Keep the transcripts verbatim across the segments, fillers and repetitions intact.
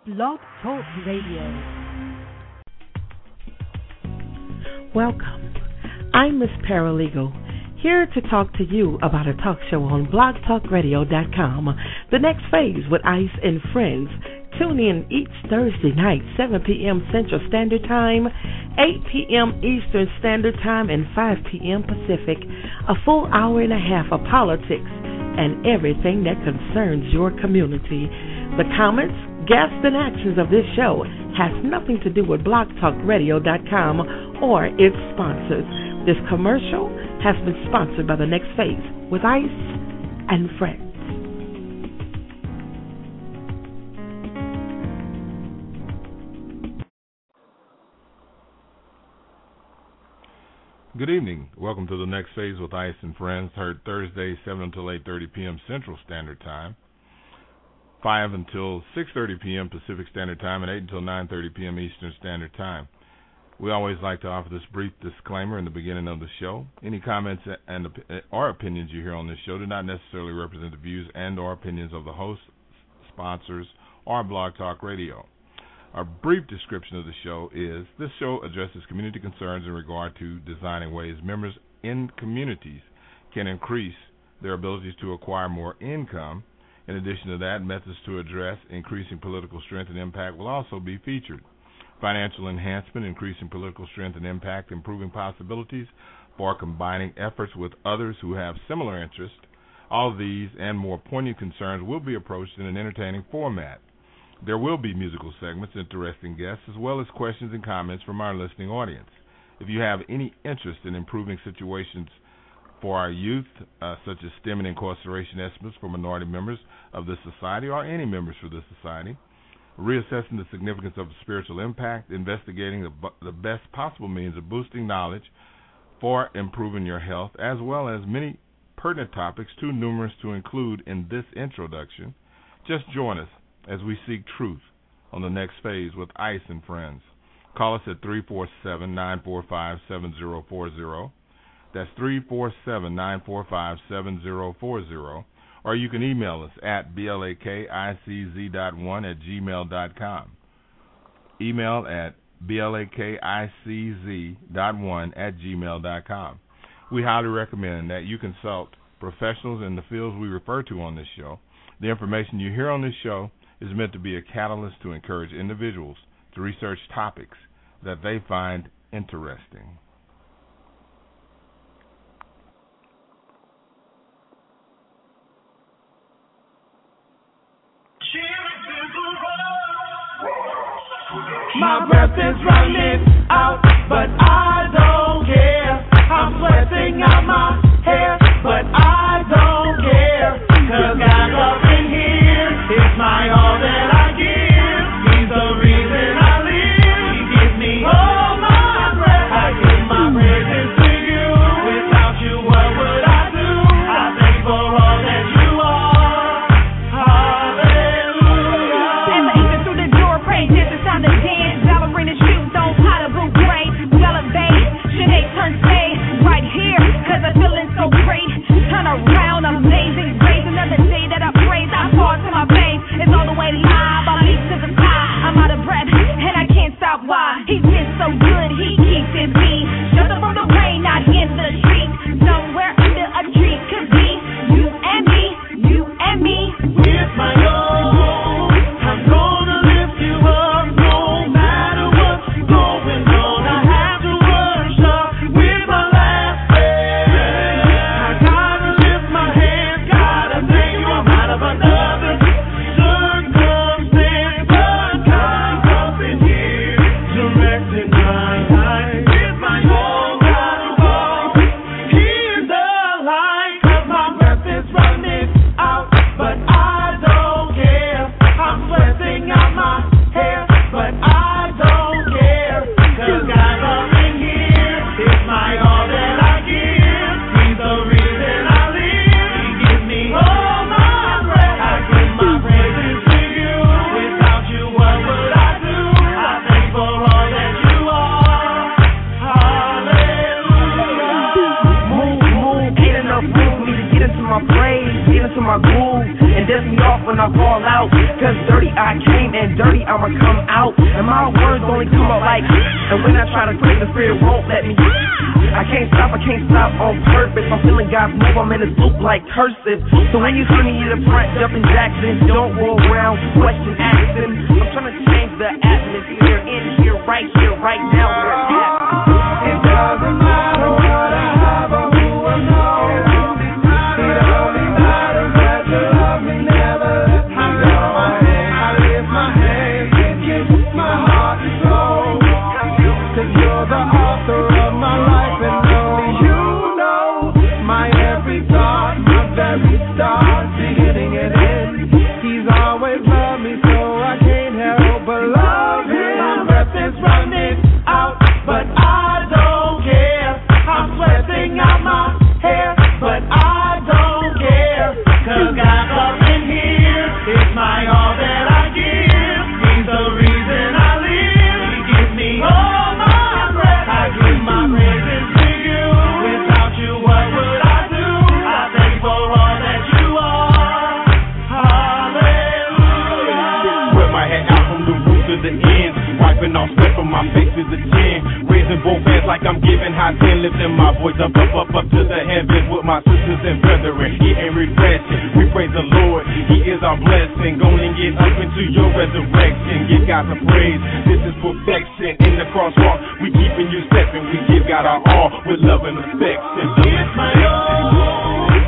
Blog Talk Radio. Welcome. I'm Miss Paralegal, here to talk to you about a talk show on blog talk radio dot com, The Next Phase with Ice and Friends. Tune in each Thursday night, seven p.m. Central Standard Time, eight p.m. Eastern Standard Time, and five p.m. Pacific. A full hour and a half of politics and everything that concerns your community. The comments, guests, and actions of this show has nothing to do with blog talk radio dot com or its sponsors. This commercial has been sponsored by The Next Phase with Ice and Friends. Good evening. Welcome to The Next Phase with Ice and Friends, heard Thursday, seven until eight thirty p.m. Central Standard Time, five until six thirty p.m. Pacific Standard Time, and eight until nine thirty p.m. Eastern Standard Time. We always like to offer this brief disclaimer in the beginning of the show. Any comments and or opinions you hear on this show do not necessarily represent the views and or opinions of the hosts, sponsors, or Blog Talk Radio. A brief description of the show is, this show addresses community concerns in regard to designing ways members in communities can increase their abilities to acquire more income. In addition to that, methods to address increasing political strength and impact will also be featured. Financial enhancement, increasing political strength and impact, improving possibilities for combining efforts with others who have similar interests. All of these and more poignant concerns will be approached in an entertaining format. There will be musical segments, interesting guests, as well as questions and comments from our listening audience. If you have any interest in improving situations for our youth, uh, such as STEM and incarceration estimates for minority members of this society or any members for this society, reassessing the significance of spiritual impact, investigating the, the best possible means of boosting knowledge for improving your health, as well as many pertinent topics too numerous to include in this introduction, just join us as we seek truth on The Next Phase with Ice and Friends. Call us at three four seven, nine four five, seven zero four zero. That's three four seven, nine four five, seven zero four zero. Or you can email us at blakicz dot one at gmail dot com. Email at blakicz dot one at gmail dot com. We highly recommend that you consult professionals in the fields we refer to on this show. The information you hear on this show is meant to be a catalyst to encourage individuals to research topics that they find interesting. My breath is running out, but I don't care. I'm sweating out my hair, but I don't care. Cause God's up in here, it's my all that I give. He's the reason I live, He gives me all my breath. I give my praises to you, without you what would I do? I thank for all that you are, hallelujah. As I enter through the door, praise is the sound of dance. Ballerina shoes, don't pot a boot, great. Yellow Cause dirty I came and dirty I'ma come out. And my words only come out like, and when I try to quit, the spirit won't let me. I can't stop, I can't stop on purpose. I'm feeling God's move, I'm in a loop like cursive. So when you see me in the front jumping Jackson, don't go around question asking. I'm trying to change the atmosphere in here, right here, right now, where it's at. It doesn't matter what I have or who I know. It only matters that you love me, never let me go. I lift my hands and give my heart and soul. Cause you're the author of my life and only you know my every thought, my very start, beginning and end. He's always loved me, so I can't help but love him. My breath is running out, but I don't care. I'm sweating out my hair, but I don't care. Cause God's up in here, it's my all that I give. He's the reason I live, He gives me all my breath. I give my praises to you, without you what would I do? I thank you for all that you are, hallelujah. Wear my hat out from the root to the end, wiping off sweat from my face to the chin, raising both hands like I'm giving high ten, lifting my voice up, up, up, up to the heavens with my sisters and brethren. He ain't regressing, we praise the Lord, He is our blessing. Go and get up into your resurrection, give God the praise, this is perfection. In the crosswalk, we keeping you stepping, we give God our all with love and affection. It's my all.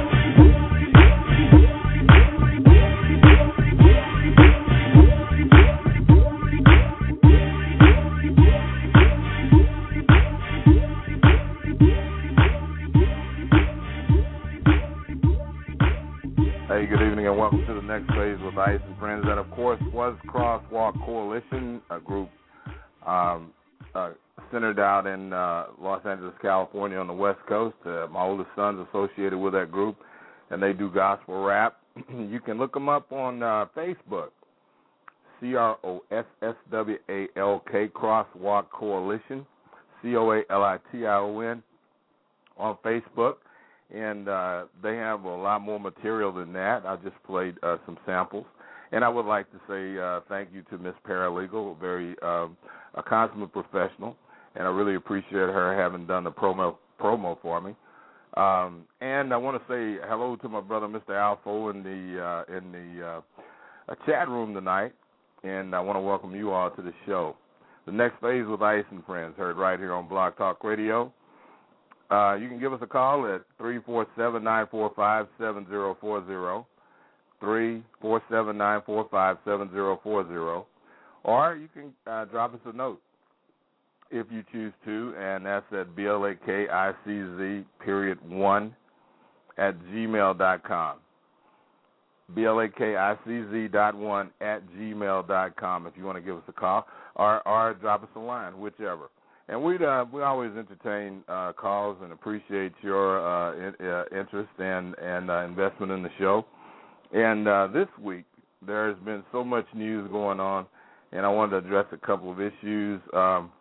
Hey, good evening and welcome to the next phase with Ice and Friends. That, of course, was Crosswalk Coalition, a group um, uh, centered out in uh, Los Angeles, California on the West Coast. Uh, my oldest son's associated with that group, and they do gospel rap. You can look them up on uh, Facebook, C R O S S W A L K, Crosswalk Coalition, C O A L I T I O N, on Facebook. And uh, they have a lot more material than that. I just played uh, some samples. And I would like to say uh, thank you to Miss Paralegal, very um, a consummate professional, and I really appreciate her having done the promo promo for me. Um, and I want to say hello to my brother, Mister Alfo, in the uh, in the uh, chat room tonight, and I want to welcome you all to the show. The next phase with Ice and Friends, heard right here on Blog Talk Radio. Uh, you can give us a call at three four seven, nine four five, seven zero four zero, three four seven, nine four five, seven zero four zero, or you can uh, drop us a note if you choose to, and that's at B L A K I C Z period one at gmail dot com. B L A K I C Z dot one at gmail dot com if you want to give us a call, or, or drop us a line, whichever. And we uh, we always entertain uh, calls and appreciate your uh, in, uh, interest and and uh, investment in the show. And uh, this week there has been so much news going on, and I wanted to address a couple of issues. Um,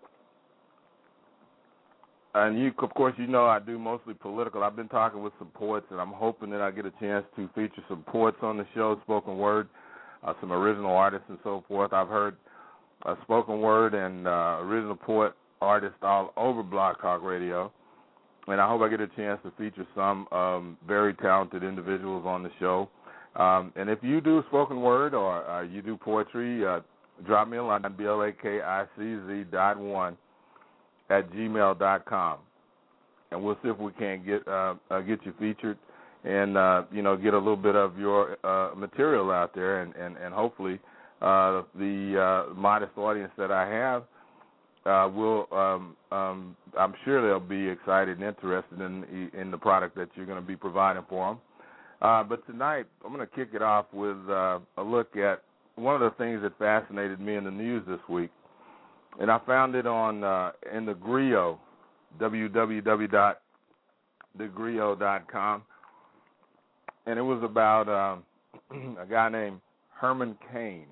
and you, of course, you know I do mostly political. I've been talking with some poets, and I'm hoping that I get a chance to feature some poets on the show, spoken word, uh, some original artists, and so forth. I've heard uh, spoken word and uh, original poet artists all over Blog Talk Radio, and I hope I get a chance to feature some um, very talented individuals on the show. Um, and if you do spoken word or uh, you do poetry, uh, drop me a line at B L A K I C Z dot one at gmail dot com, and we'll see if we can get uh, uh, get you featured and uh, you know get a little bit of your uh, material out there, and and, and hopefully uh, the uh, modest audience that I have. Uh, will um, um, I'm sure they'll be excited and interested in in the product that you're going to be providing for them. Uh, but tonight I'm going to kick it off with uh, a look at one of the things that fascinated me in the news this week, and I found it on uh, in the Grio, w w w dot the grio dot com, and it was about uh, a guy named Herman Cain.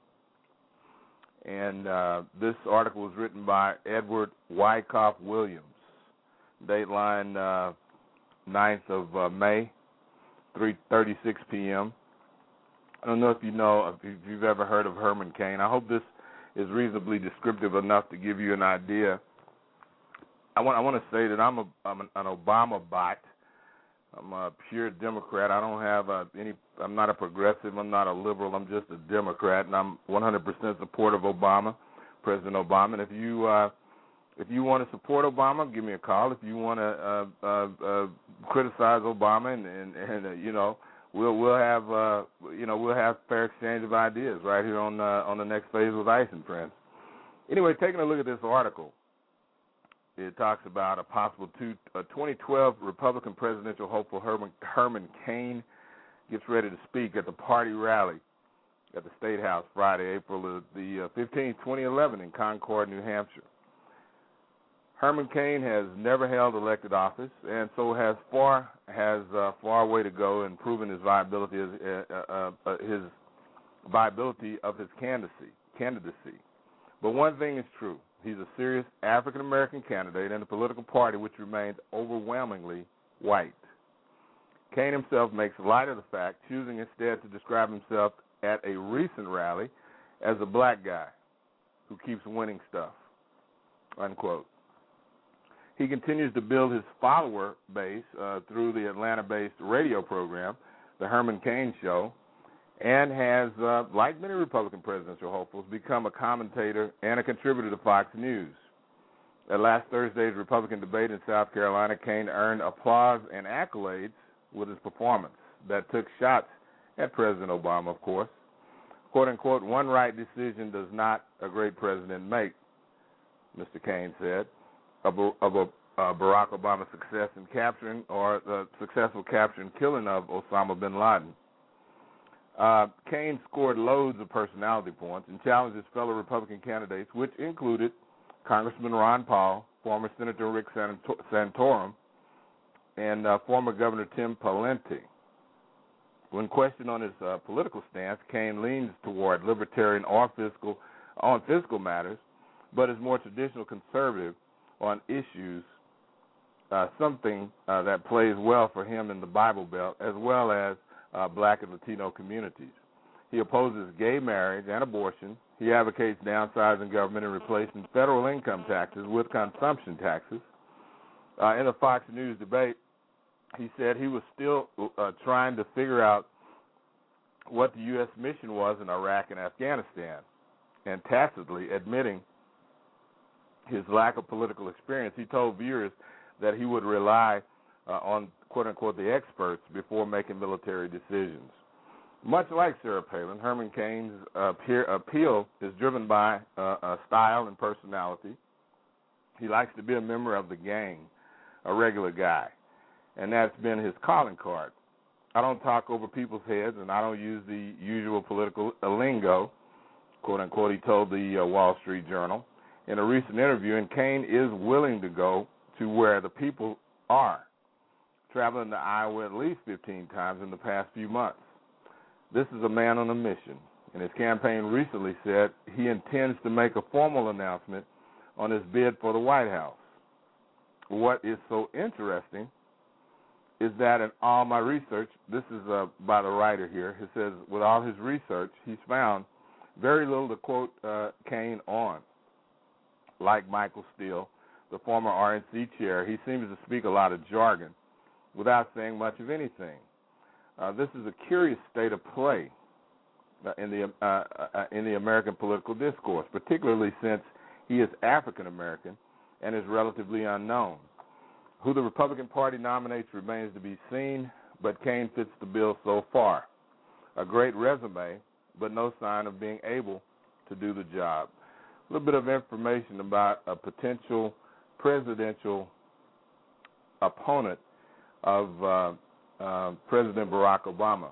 And uh, this article was written by Edward Wyckoff Williams, dateline uh, ninth of uh, May, three thirty-six p.m. I don't know if you know, if you've ever heard of Herman Cain. I hope this is reasonably descriptive enough to give you an idea. I want I want to say that I'm a I'm an, an Obama bot. I'm a pure Democrat. I don't have a, any. I'm not a progressive. I'm not a liberal. I'm just a Democrat, and I'm one hundred percent supportive of Obama, President Obama. And if you uh, if you want to support Obama, give me a call. If you want to uh, uh, uh, criticize Obama, and and, and uh, you know, we'll we'll have uh, you know we'll have fair exchange of ideas right here on uh, on the Next Phase with Ice and Friends. Anyway, taking a look at this article. It talks about a possible two, a twenty twelve Republican presidential hopeful Herman, Herman Cain gets ready to speak at the party rally at the State House Friday, April the fifteenth, twenty eleven in Concord, New Hampshire. Herman Cain has never held elected office, and so has far has uh, far way to go in proving his viability, uh, uh, uh, his viability of his candidacy. Candidacy, but one thing is true. He's a serious African-American candidate in a political party which remains overwhelmingly white. Cain himself makes light of the fact, choosing instead to describe himself at a recent rally as a black guy who keeps winning stuff, unquote. He continues to build his follower base uh, through the Atlanta-based radio program, The Herman Cain Show, and has, uh, like many Republican presidential hopefuls, become a commentator and a contributor to Fox News. At last Thursday's Republican debate in South Carolina, Cain earned applause and accolades with his performance that took shots at President Obama, of course. Quote, unquote, one right decision does not a great president make, Mister Cain said, of, a, of a, uh, Barack Obama's success in capturing or the successful capture and killing of Osama bin Laden. Uh, Cain scored loads of personality points and challenged his fellow Republican candidates, which included Congressman Ron Paul, former Senator Rick Santorum, and uh, former Governor Tim Pawlenty. When questioned on his uh, political stance, Cain leans toward libertarian or fiscal, on fiscal matters, but is more traditional conservative on issues, uh, something uh, that plays well for him in the Bible Belt, as well as Uh, black and Latino communities. He opposes gay marriage and abortion. He advocates downsizing government and replacing federal income taxes with consumption taxes. Uh, in a Fox News debate, he said he was still uh, trying to figure out what the U S mission was in Iraq and Afghanistan, and tacitly admitting his lack of political experience. He told viewers that he would rely uh, on quote-unquote, the experts before making military decisions. Much like Sarah Palin, Herman Cain's uh, peer, appeal is driven by uh, uh, style and personality. He likes to be a member of the gang, a regular guy, and that's been his calling card. I don't talk over people's heads, and I don't use the usual political lingo, quote-unquote, he told the uh, Wall Street Journal in a recent interview, and Cain is willing to go to where the people are, traveling to Iowa at least fifteen times in the past few months. This is a man on a mission, and his campaign recently said he intends to make a formal announcement on his bid for the White House. What is so interesting is that in all my research, this is uh, by the writer here, he says, with all his research, he's found very little to quote uh, Cain on. Like Michael Steele, the former R N C chair, he seems to speak a lot of jargon without saying much of anything. Uh, this is a curious state of play uh, in the uh, uh, in the American political discourse, particularly since he is African American and is relatively unknown. Who the Republican Party nominates remains to be seen, but Cain fits the bill so far. A great resume, but no sign of being able to do the job. A little bit of information about a potential presidential opponent of uh, uh, President Barack Obama.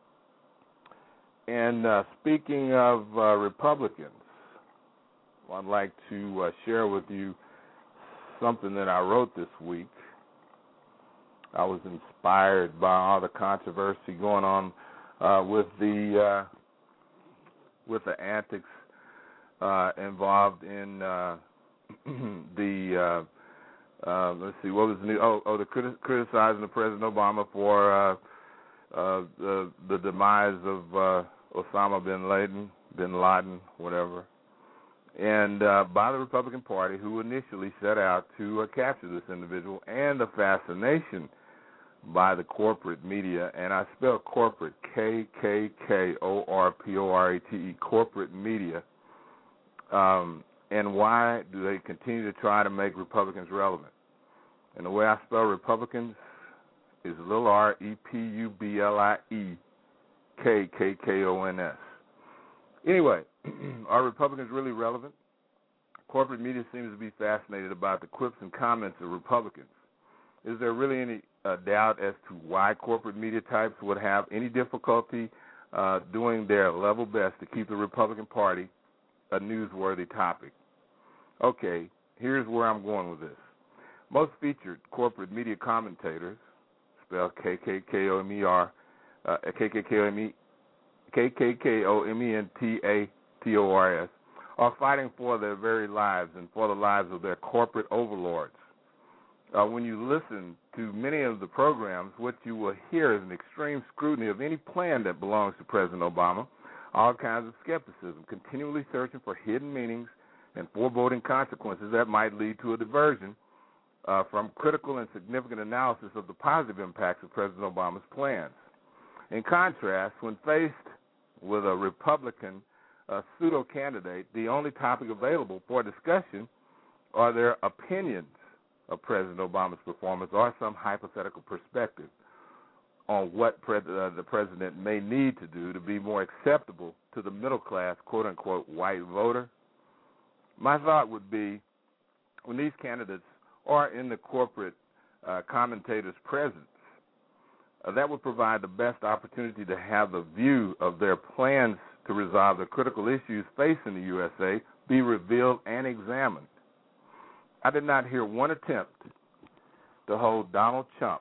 And uh, speaking of uh, Republicans, I'd like to uh, share with you something that I wrote this week. I was inspired by all the controversy going on uh, with the uh, with the antics uh, involved in uh, the. Uh, Uh, let's see, what was the new? Oh, oh, the criti- criticizing of President Obama for uh, uh, the, the demise of uh, Osama bin Laden, bin Laden, whatever, and uh, by the Republican Party, who initially set out to uh, capture this individual, and the fascination by the corporate media, and I spell corporate, K K K O R P O R A T E, corporate media, um, and why do they continue to try to make Republicans relevant? And the way I spell Republicans is little r, E P U B L I E, K K K O N S. Anyway, are Republicans really relevant? Corporate media seems to be fascinated about the quips and comments of Republicans. Is there really any uh, doubt as to why corporate media types would have any difficulty uh, doing their level best to keep the Republican Party a newsworthy topic? Okay, here's where I'm going with this. Most featured corporate media commentators, spelled K K K O M E R, uh, K K K O M E, K K K O M E N T A T O R S, are fighting for their very lives and for the lives of their corporate overlords. Uh, when you listen to many of the programs, what you will hear is an extreme scrutiny of any plan that belongs to President Obama, all kinds of skepticism, continually searching for hidden meanings and foreboding consequences that might lead to a diversion uh, from critical and significant analysis of the positive impacts of President Obama's plans. In contrast, when faced with a Republican uh, pseudo-candidate, the only topic available for discussion are their opinions of President Obama's performance or some hypothetical perspective on what pre- uh, the president may need to do to be more acceptable to the middle-class, quote-unquote, white voter. My thought would be when these candidates are in the corporate uh, commentators' presence, uh, that would provide the best opportunity to have the view of their plans to resolve the critical issues facing the U S A be revealed and examined. I did not hear one attempt to hold Donald Trump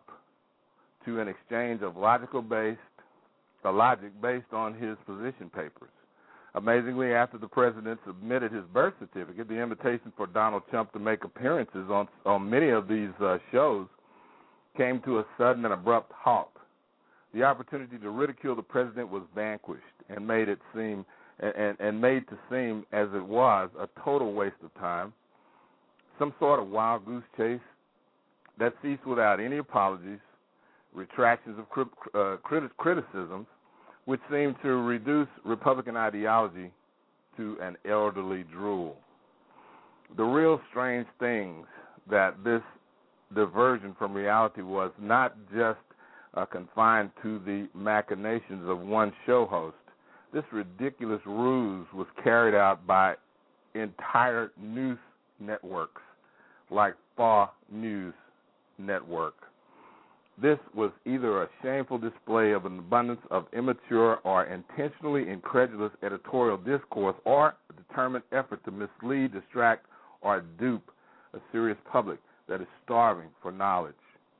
to an exchange of logical based, uh, logic based on his position papers. Amazingly, after the president submitted his birth certificate, the invitation for Donald Trump to make appearances on, on many of these uh, shows came to a sudden and abrupt halt. The opportunity to ridicule the president was vanquished and made it seem and, and made to seem as it was a total waste of time, some sort of wild goose chase that ceased without any apologies, retractions of cri- uh, criti- criticisms, which seemed to reduce Republican ideology to an elderly drool. The real strange things that this diversion from reality was not just uh, confined to the machinations of one show host. This ridiculous ruse was carried out by entire news networks like Fox News Network. This was either a shameful display of an abundance of immature or intentionally incredulous editorial discourse or a determined effort to mislead, distract, or dupe a serious public that is starving for knowledge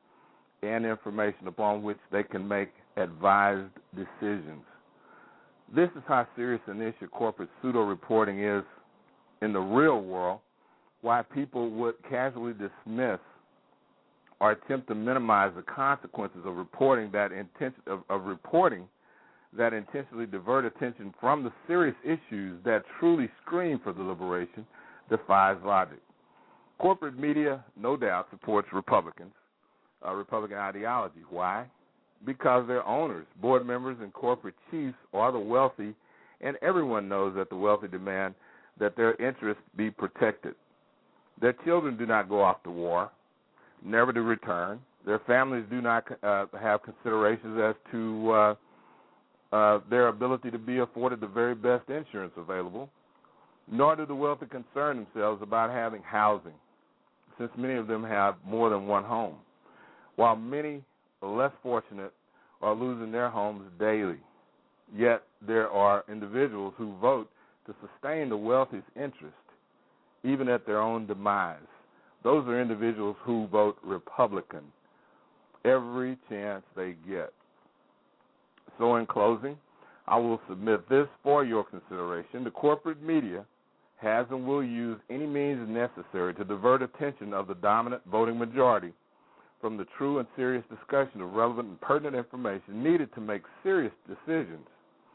and information upon which they can make advised decisions. This is how serious an issue corporate pseudo-reporting is in the real world, why people would casually dismiss or attempt to minimize the consequences of reporting that intention of, of reporting that intentionally divert attention from the serious issues that truly scream for deliberation defies logic. Corporate media, no doubt, supports Republicans, uh, Republican ideology. Why? Because their owners, board members, and corporate chiefs are the wealthy, and everyone knows that the wealthy demand that their interests be protected. Their children do not go off to war, never to return. Their families do not uh, have considerations as to uh, uh, their ability to be afforded the very best insurance available, nor do the wealthy concern themselves about having housing, since many of them have more than one home, while many less fortunate are losing their homes daily. Yet there are individuals who vote to sustain the wealthy's interest, even at their own demise. Those are individuals who vote Republican every chance they get. So in closing, I will submit this for your consideration. The corporate media has and will use any means necessary to divert attention of the dominant voting majority from the true and serious discussion of relevant and pertinent information needed to make serious decisions.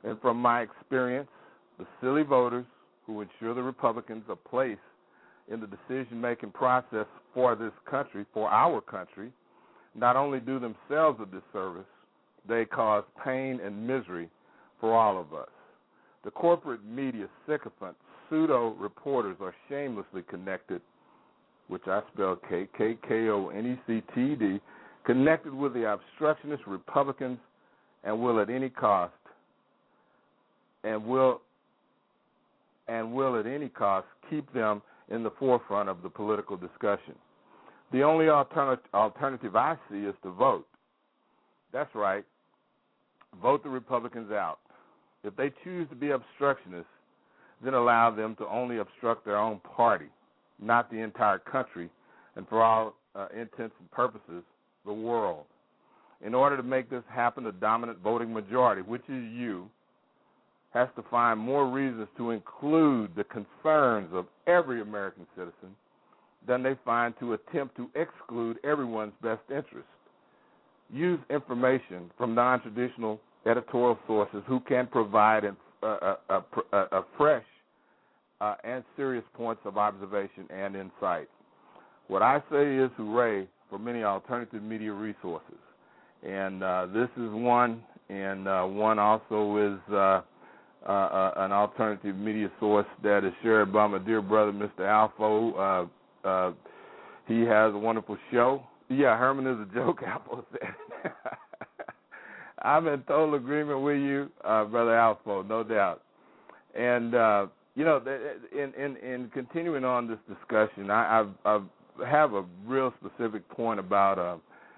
And from my experience, the silly voters who ensure the Republicans a place in the decision-making process for this country, for our country, not only do themselves a disservice, they cause pain and misery for all of us. The corporate media sycophant pseudo-reporters are shamelessly connected, which I spell K K K O N E C T D, connected with the obstructionist Republicans and will at any cost and will and will at any cost keep them in the forefront of the political discussion. The only alternative, alternative I see is to vote. That's right. Vote the Republicans out. If they choose to be obstructionists, then allow them to only obstruct their own party, not the entire country, and for all uh, intents and purposes, the world. In order to make this happen, the dominant voting majority, which is you, has to find more reasons to include the concerns of every American citizen than they find to attempt to exclude everyone's best interest. Use information from non-traditional editorial sources who can provide a, a, a, a, a fresh uh, and serious points of observation and insight. What I say is hooray for many alternative media resources. And uh, this is one, and uh, one also is uh, uh, uh, an alternative media source that is shared by my dear brother, Mister Alfo. Uh, uh, he has a wonderful show. Yeah, Herman is a joke, Alfo said. I'm in total agreement with you, uh, Brother Alfo, no doubt. And, uh, you know, in, in, in continuing on this discussion, I, I've, I've have a real specific point about uh,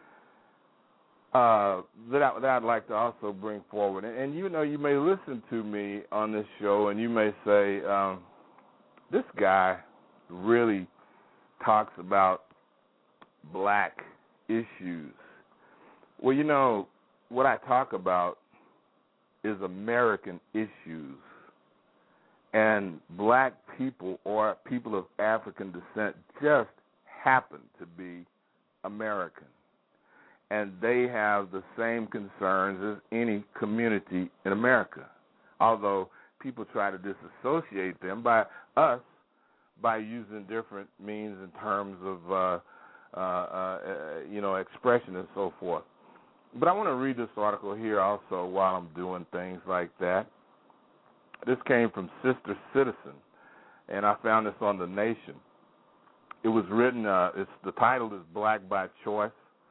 uh, that, I, that I'd like to also bring forward. And, and, you know, you may listen to me on this show and you may say, um, this guy really talks about black issues. Well, you know, what I talk about is American issues. And black people or people of African descent just happen to be American. And they have the same concerns as any community in America. Although people try to disassociate them by us by using different means in terms of, uh, uh, uh, you know, expression and so forth. But I want to read this article here also while I'm doing things like that. This came from Sister Citizen, and I found this on The Nation. It was written, uh, it's, the title is Black by Choice.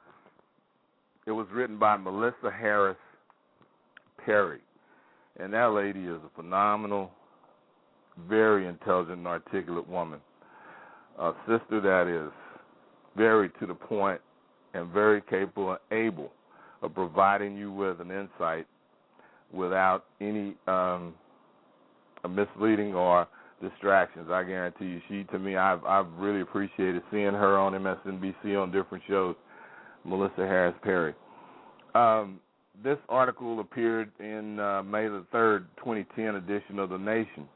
It was written by Melissa Harris Perry. And that lady is a phenomenal, very intelligent and articulate woman. A sister that is very to the point and very capable and able of providing you with an insight without any um, misleading or distractions. I guarantee you, she to me, I've I've really appreciated seeing her on M S N B C on different shows. Melissa Harris Perry. Um, this article appeared in uh, May the third, twenty ten edition of The Nation.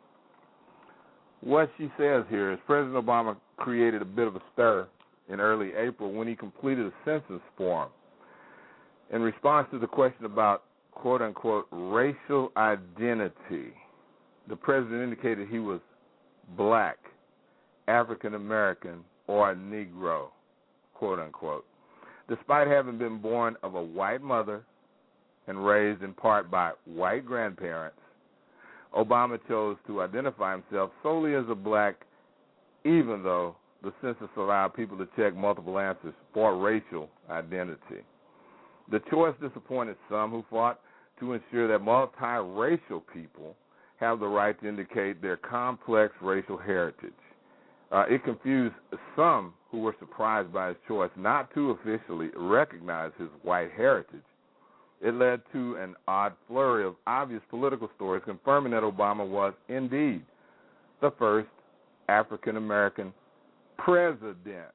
What she says here is President Obama created a bit of a stir in early April when he completed a census form. In response to the question about quote-unquote racial identity, the president indicated he was black, African American, or a Negro, quote-unquote. Despite having been born of a white mother and raised in part by white grandparents, Obama chose to identify himself solely as a black, even though the census allowed people to check multiple answers for racial identity. The choice disappointed some who fought to ensure that multiracial people have the right to indicate their complex racial heritage. Uh, it confused some who were surprised by his choice not to officially recognize his white heritage. It led to an odd flurry of obvious political stories confirming that Obama was indeed the first African-American president.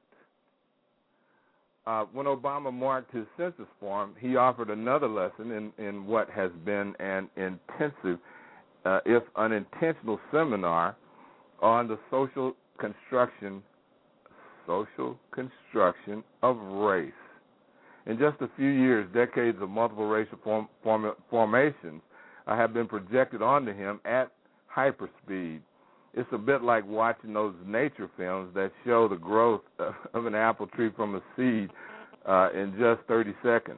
Uh, when Obama marked his census form, he offered another lesson in, in what has been an intensive, uh, if unintentional, seminar on the social construction, social construction of race. In just a few years, decades of multiple racial form, form, formations uh, have been projected onto him at hyperspeed. It's a bit like watching those nature films that show the growth of an apple tree from a seed uh, in just thirty seconds.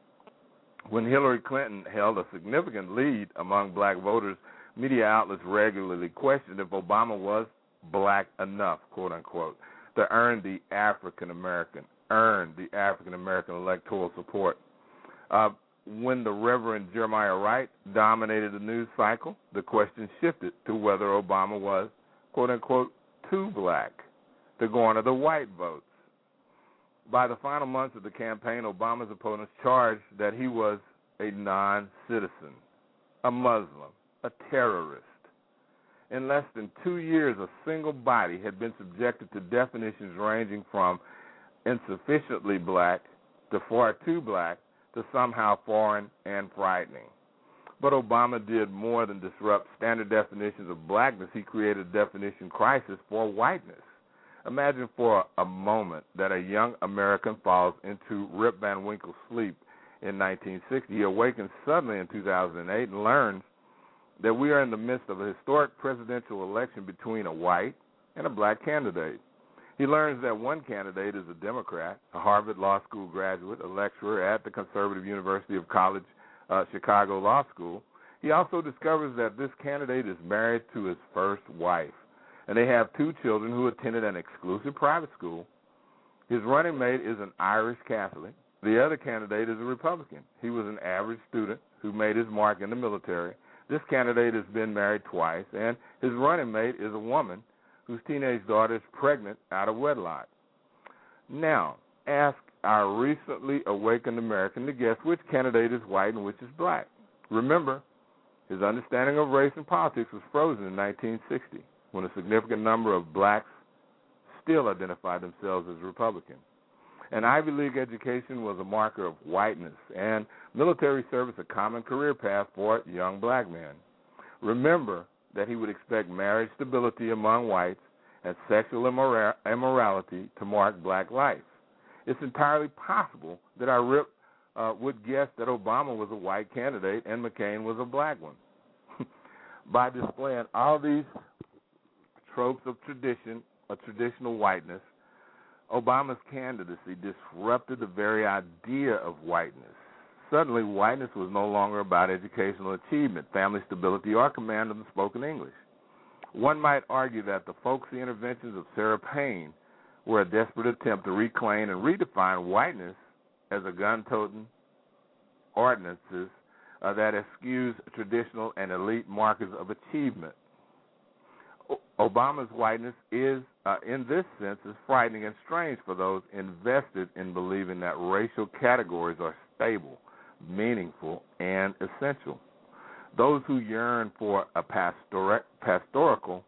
When Hillary Clinton held a significant lead among black voters, media outlets regularly questioned if Obama was black enough, quote unquote, to earn the African American, earn the African American electoral support. Uh, when the Reverend Jeremiah Wright dominated the news cycle, the question shifted to whether Obama was, quote unquote, too black to garner the white votes. By the final months of the campaign, Obama's opponents charged that he was a non-citizen, a Muslim, a terrorist. In less than two years, a single body had been subjected to definitions ranging from insufficiently black to far too black to somehow foreign and frightening. But Obama did more than disrupt standard definitions of blackness. He created a definition crisis for whiteness. Imagine for a moment that a young American falls into Rip Van Winkle's sleep in nineteen sixty. He awakens suddenly in two thousand eight and learns that we are in the midst of a historic presidential election between a white and a black candidate. He learns that one candidate is a Democrat, a Harvard Law School graduate, a lecturer at the conservative University of College, uh, Chicago Law School. He also discovers that this candidate is married to his first wife, and they have two children who attended an exclusive private school. His running mate is an Irish Catholic. The other candidate is a Republican. He was an average student who made his mark in the military. This candidate has been married twice, and his running mate is a woman whose teenage daughter is pregnant out of wedlock. Now, ask our recently awakened American to guess which candidate is white and which is black. Remember, his understanding of race and politics was frozen in nineteen sixty, when a significant number of blacks still identified themselves as Republican. An Ivy League education was a marker of whiteness, and military service a common career path for young black men. Remember that he would expect marriage stability among whites and sexual immora- immorality to mark black life. It's entirely possible that our Rip uh, would guess that Obama was a white candidate and McCain was a black one. By displaying all these tropes of tradition, of traditional whiteness, Obama's candidacy disrupted the very idea of whiteness. Suddenly, whiteness was no longer about educational achievement, family stability, or command of the spoken English. One might argue that the folksy interventions of Sarah Payne were a desperate attempt to reclaim and redefine whiteness as a gun-toting ordinances uh, that eschews traditional and elite markers of achievement. O- Obama's whiteness is, uh, in this sense, is frightening and strange for those invested in believing that racial categories are stable, meaningful, and essential. Those who yearn for a pastor- pastoral,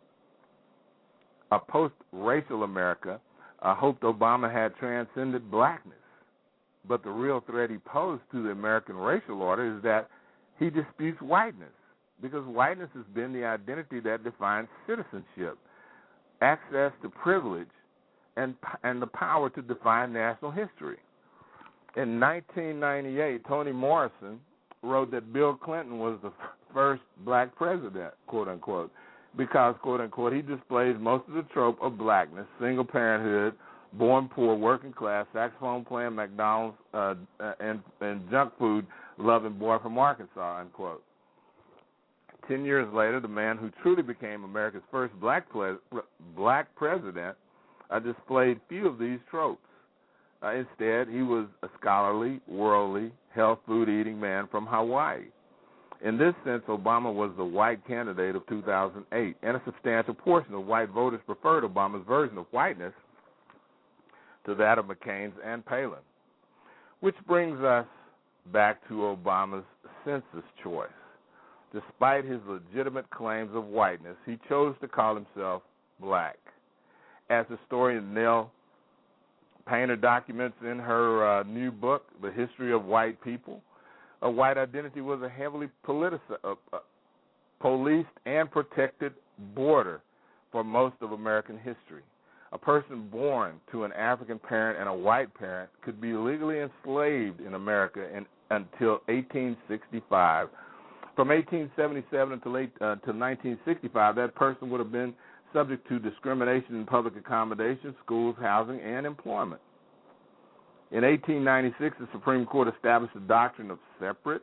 a post-racial America, uh, hoped Obama had transcended blackness. But the real threat he posed to the American racial order is that he disputes whiteness, because whiteness has been the identity that defines citizenship, access to privilege, and, and the power to define national history. In nineteen ninety-eight, Toni Morrison wrote that Bill Clinton was the first black president, quote unquote, because, quote unquote, he displays most of the trope of blackness, single parenthood, born poor, working class, saxophone playing, McDonald's, uh, and, and junk food loving boy from Arkansas, unquote. Ten years later, the man who truly became America's first black, ple- black president uh, displayed few of these tropes. Uh, instead, he was a scholarly, worldly, health food-eating man from Hawaii. In this sense, Obama was the white candidate of two thousand eight, and a substantial portion of white voters preferred Obama's version of whiteness to that of McCain's and Palin. Which brings us back to Obama's census choice. Despite his legitimate claims of whiteness, he chose to call himself black. As historian Nell Painter documents in her uh, new book, The History of White People, a white identity was a heavily politi- uh, uh, policed and protected border for most of American history. A person born to an African parent and a white parent could be legally enslaved in America in, until eighteen sixty-five, From eighteen seventy-seven until, eight, uh, until nineteen sixty-five, that person would have been subject to discrimination in public accommodations, schools, housing, and employment. In eighteen ninety-six, the Supreme Court established the doctrine of separate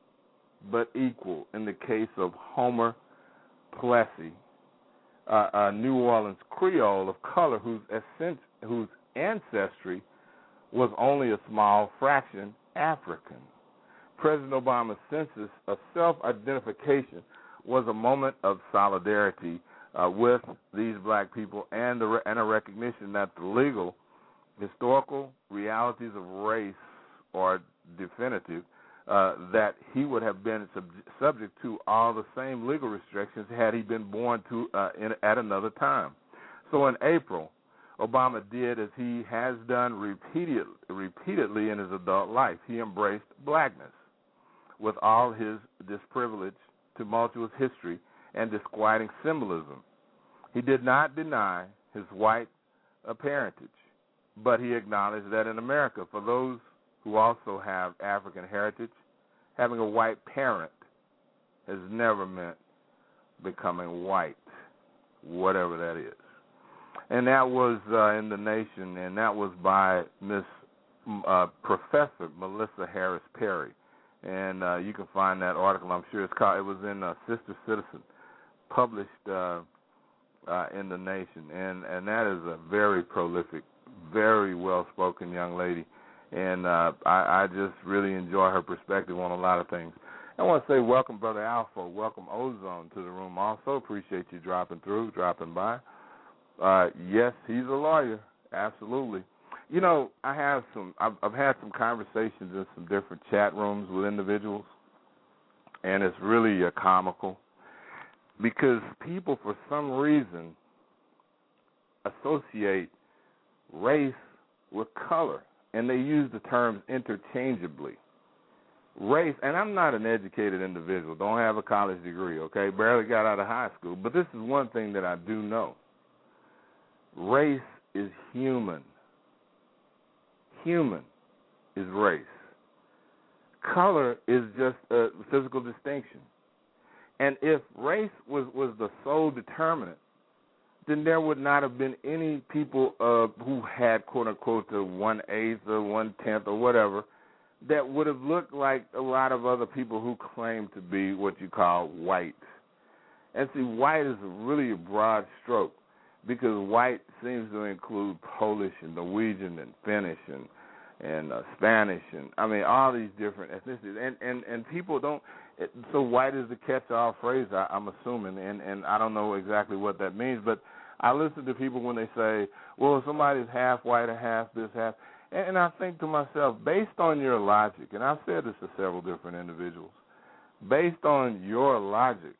but equal in the case of Homer Plessy, uh, a New Orleans Creole of color whose, ascent, whose ancestry was only a small fraction African. President Obama's census of self-identification was a moment of solidarity uh, with these black people and, the, and a recognition that the legal, historical realities of race are definitive, uh, that he would have been sub- subject to all the same legal restrictions had he been born to uh, in, at another time. So in April, Obama did as he has done repeated, repeatedly in his adult life. He embraced blackness with all his disprivileged, tumultuous history and disquieting symbolism. He did not deny his white uh, parentage, but he acknowledged that in America, for those who also have African heritage, having a white parent has never meant becoming white, whatever that is. And that was uh, in The Nation, and that was by Miss uh, Professor Melissa Harris Perry. And uh, you can find that article. I'm sure it's called. It was in uh, Sister Citizen, published uh, uh, in The Nation, and and that is a very prolific, very well-spoken young lady, and uh, I, I just really enjoy her perspective on a lot of things. I want to say welcome, Brother Alpha. Welcome, Ozone, to the room. Also appreciate you dropping through, dropping by. Uh, yes, he's a lawyer, absolutely. You know, I have some. I've, I've had some conversations in some different chat rooms with individuals, and it's really uh, comical because people, for some reason, associate race with color, and they use the terms interchangeably. Race, and I'm not an educated individual, don't have a college degree, okay, barely got out of high school, but this is one thing that I do know. Race is human. Human is race. Color is just a physical distinction. And if race was, was the sole determinant, then there would not have been any people uh, who had, quote-unquote, the one-eighth or one-tenth or whatever that would have looked like a lot of other people who claim to be what you call white. And see, white is really a broad stroke, because white seems to include Polish and Norwegian and Finnish and and uh, Spanish and I mean all these different ethnicities, and and and people don't. It, so white is the catch-all phrase, I, I'm assuming, and and I don't know exactly what that means, but I listen to people when they say, well, somebody's half white or half this, half, and, and I think to myself, based on your logic, and I've said this to several different individuals, based on your logic,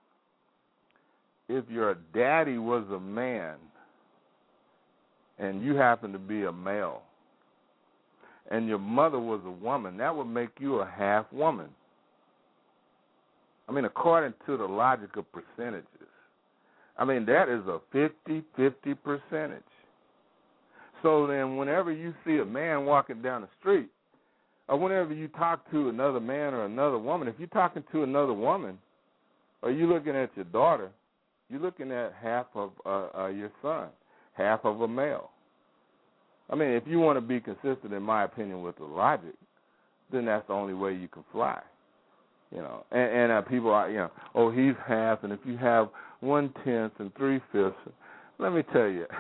if your daddy was a man and you happen to be a male and your mother was a woman, that would make you a half woman. I mean, according to the logic of percentages. I mean, that is a fifty-fifty percentage. So then whenever you see a man walking down the street, or whenever you talk to another man or another woman, if you're talking to another woman or you're looking at your daughter, you're looking at half of uh, uh, your son, half of a male. I mean, if you want to be consistent, in my opinion, with the logic, then that's the only way you can fly. You know, and, and uh, people are, you know, oh, he's half, and if you have one tenth and three fifths, let me tell you,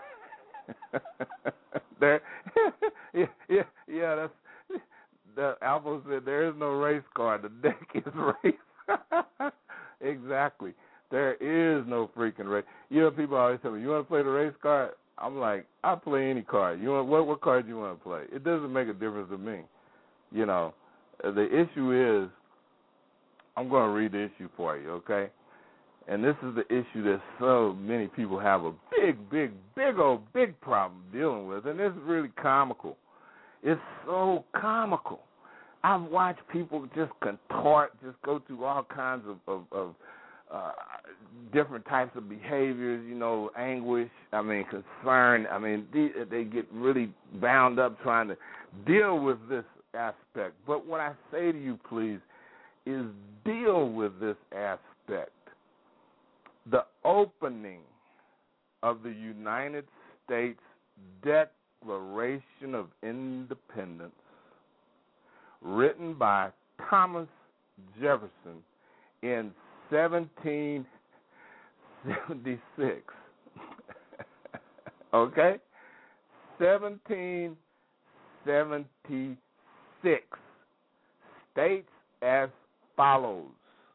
there, yeah, yeah, yeah, that's the Alpha said there is no race card. The deck is race. Exactly. There is no freaking race. You know, people always tell me, you want to play the race card? I'm like, I'll play any card. You want what? What card you want to play? It doesn't make a difference to me. You know, the issue is, I'm going to read the issue for you, okay? And this is the issue that so many people have a big, big, big old, big problem dealing with, and it's really comical. It's so comical. I've watched people just contort, just go through all kinds of, of, of uh, different types of behaviors, you know, anguish, I mean, concern. I mean, they, they get really bound up trying to deal with this aspect. But what I say to you, please, is deal with this aspect. The opening of the United States Declaration of Independence, written by Thomas Jefferson in seventeen seventy-six. Okay? seventeen seventy-six states as follows.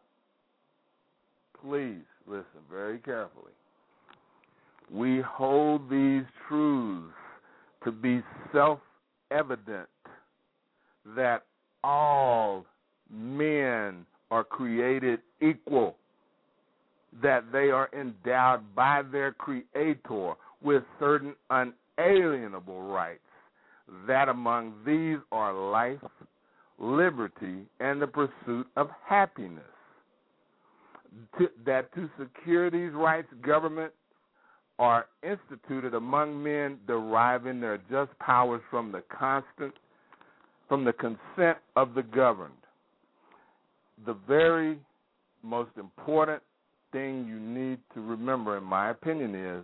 Please listen very carefully. We hold these truths to be self-evident that all men are created equal, that they are endowed by their Creator with certain unalienable rights, that among these are life, liberty, and the pursuit of happiness. To, that to secure these rights, government are instituted among men, deriving their just powers from the constant, from the consent of the governed. The very most important thing you need to remember, in my opinion, is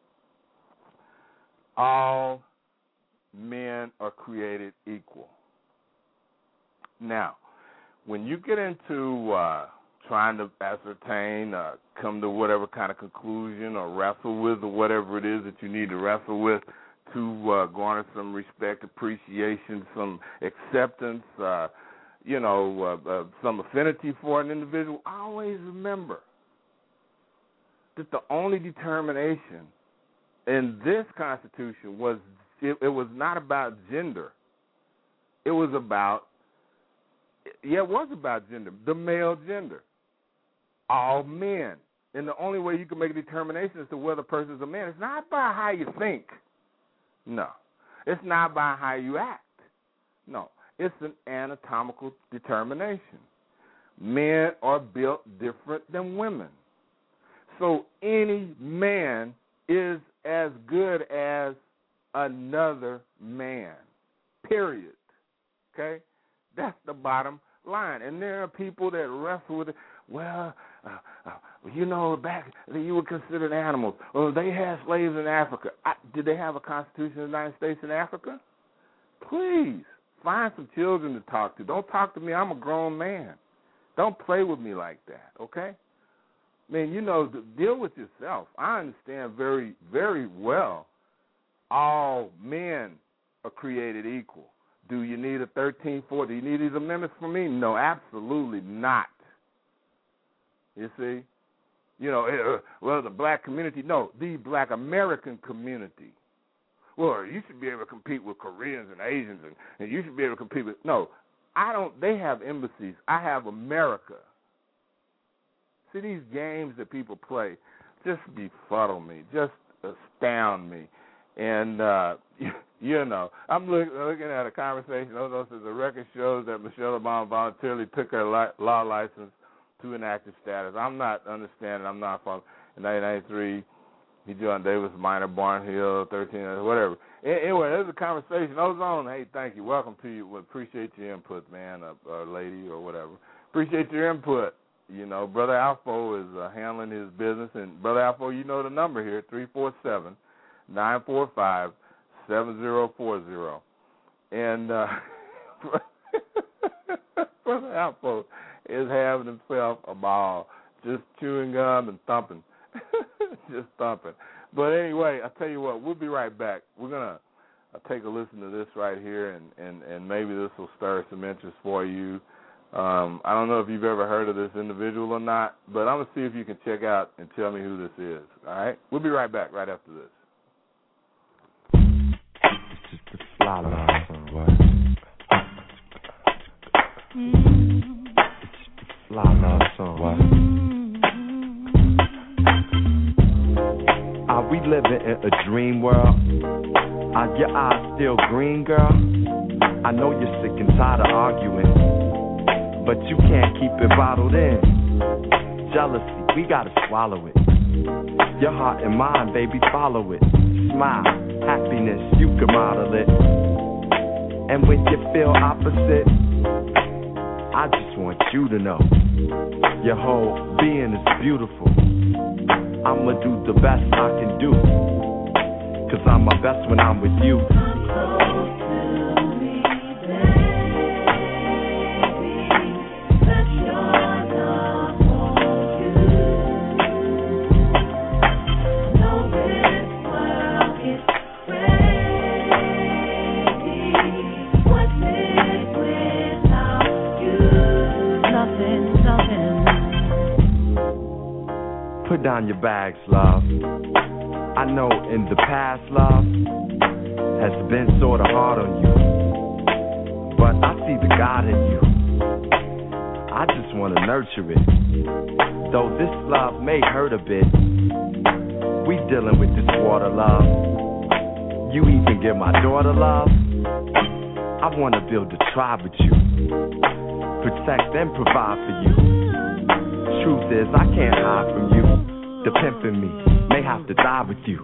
all men are created equal. Now, when you get into uh, trying to ascertain, uh, come to whatever kind of conclusion or wrestle with or whatever it is that you need to wrestle with to uh, garner some respect, appreciation, some acceptance, uh, you know, uh, uh, some affinity for an individual, always remember that the only determination in this Constitution was it, it was not about gender. It was about, yeah, it was about gender, the male gender. All men. And the only way you can make a determination as to whether a person is a man, it's not by how you think. No. It's not by how you act. No. It's an anatomical determination. Men are built different than women. So any man is as good as another man, period. Okay? That's the bottom line. And there are people that wrestle with it. Well, uh, uh, you know, back you were considered animals. Well, they had slaves in Africa. I, did they have a constitution of the United States in Africa? Please, find some children to talk to. Don't talk to me. I'm a grown man. Don't play with me like that, okay? I mean, you know, deal with yourself. I understand very, very well all men are created equal. Do you need a thirteen four? Do you need these amendments from me? No, absolutely not. You see? You know, uh, well, the black community. No, the black American community. Well, you should be able to compete with Koreans and Asians, and, and you should be able to compete with. No, I don't. They have embassies. I have America. See, these games that people play just befuddle me, just astound me. And, uh, you, you know, I'm look, looking at a conversation. Also, the record shows that Michelle Obama voluntarily took her li- law license to inactive status. I'm not understanding. I'm not following. In nineteen ninety-three, he joined Davis Minor, Barnhill, thirteen, whatever. Anyway, there's a conversation. Goes on. Hey, thank you. Welcome to you. We appreciate your input, man, or, or lady, or whatever. Appreciate your input. You know, Brother Alfo is uh, handling his business. And, Brother Alfo, you know the number here, three four seven, nine four five, seven zero four zero. And uh, Brother Alfo is having himself a ball, just chewing gum and thumping, just thumping. But anyway, I tell you what, we'll be right back. We're going to uh, take a listen to this right here, and, and, and maybe this will stir some interest for you. Um, I don't know if you've ever heard of this individual or not, but I'm going to see if you can check out and tell me who this is. All right? We'll be right back right after this. It's just a fly line, son, what? Mm-hmm. It's just a fly line, son, what? Are we living in a dream world? Are your eyes still green, girl? I know you're sick and tired of arguing, but you can't keep it bottled in. Jealousy, we gotta swallow it. Your heart and mind, baby, follow it. Smile, happiness, you can model it. And when you feel opposite, I just want you to know your whole being is beautiful. I'ma do the best I can do, cause I'm my best when I'm with you. Put down your bags, love. I know in the past, love has been sorta hard on you, but I see the God in you. I just wanna nurture it. Though this love may hurt a bit, we dealing with this water, love. You even give my daughter love. I wanna build a tribe with you, protect and provide for you. Truth is, I can't hide from you. The pimp in me may have to die with you.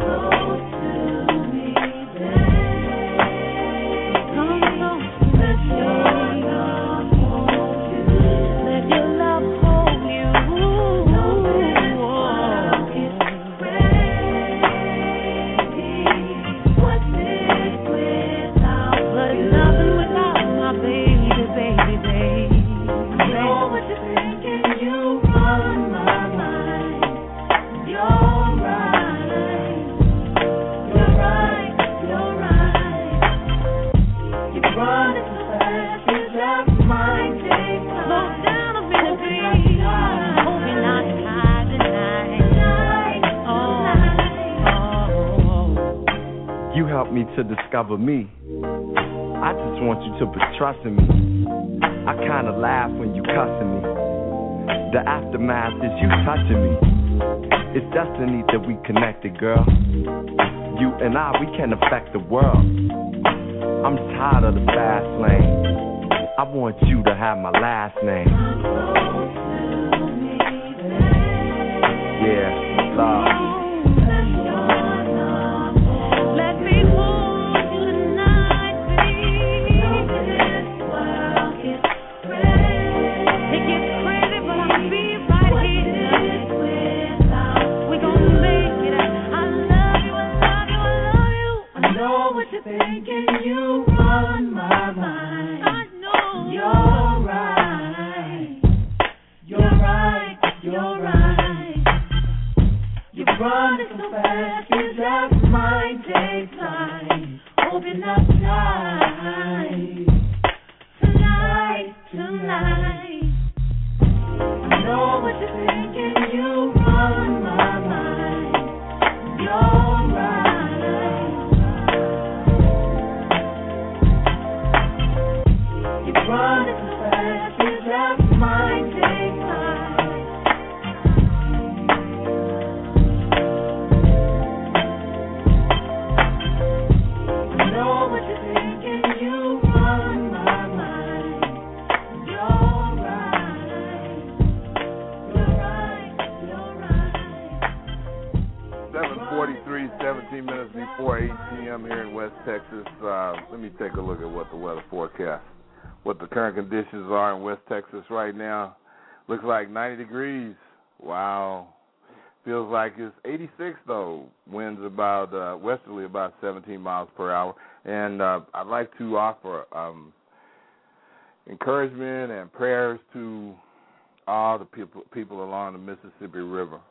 Me to discover me. I just want you to put trust in me. I kinda laugh when you cussing me. The aftermath is you touching me. It's destiny that we connected, girl. You and I, we can affect the world. I'm tired of the fast lane. I want you to have my last name. Yeah, love. Conditions are in West Texas right now. Looks like ninety degrees. Wow. Feels like it's eighty-six though. Winds about uh, westerly about seventeen miles per hour. And uh, I'd like to offer um, encouragement and prayers to all the people people along the Mississippi River.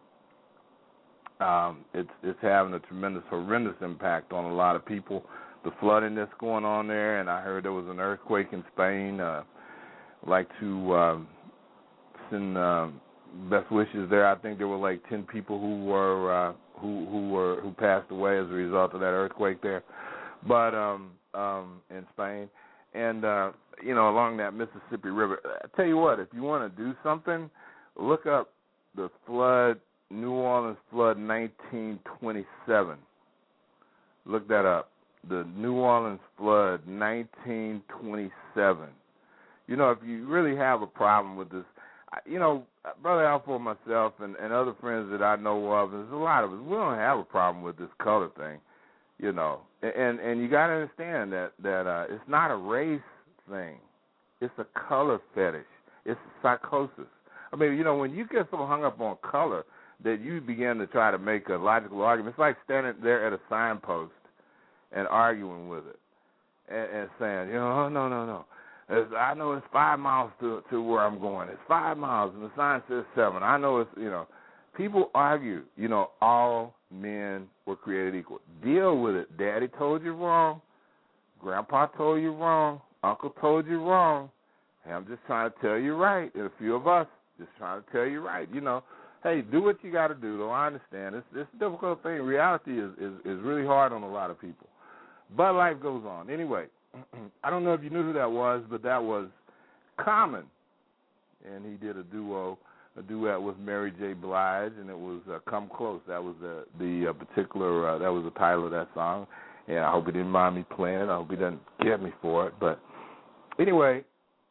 Um, it's it's having a tremendous, horrendous impact on a lot of people. The flooding that's going on there, and I heard there was an earthquake in Spain. Uh, I'd like to um, send uh, best wishes there. I think there were like ten people who were uh, who who were who passed away as a result of that earthquake there, but um, um, in Spain, and uh, you know along that Mississippi River. I tell you what, if you want to do something, look up the flood, New Orleans flood, nineteen twenty-seven. Look that up. The New Orleans flood, nineteen twenty-seven. You know, if you really have a problem with this, you know, Brother Alpha and myself and, and other friends that I know of, there's a lot of us, we don't have a problem with this color thing, you know. And and you got to understand that, that uh, it's not a race thing. It's a color fetish. It's psychosis. I mean, you know, when you get so hung up on color that you begin to try to make a logical argument, it's like standing there at a signpost and arguing with it and, and saying, you know, oh, no, no, no. It's, I know it's five miles to to where I'm going. It's five miles, and the sign says seven. I know it's, you know, people argue, you know, all men were created equal. Deal with it. Daddy told you wrong. Grandpa told you wrong. Uncle told you wrong. Hey, I'm just trying to tell you right. And a few of us just trying to tell you right. You know, hey, do what you got to do, though. I understand. It's, it's a difficult thing. Reality is, is, is really hard on a lot of people. But life goes on. Anyway, I don't know if you knew who that was, but that was Common. And he did a duo, a duet with Mary J. Blige, and it was uh, Come Close. That was the, the uh, particular, uh, that was the title of that song. And I hope he didn't mind me playing it. I hope he doesn't get me for it. But anyway,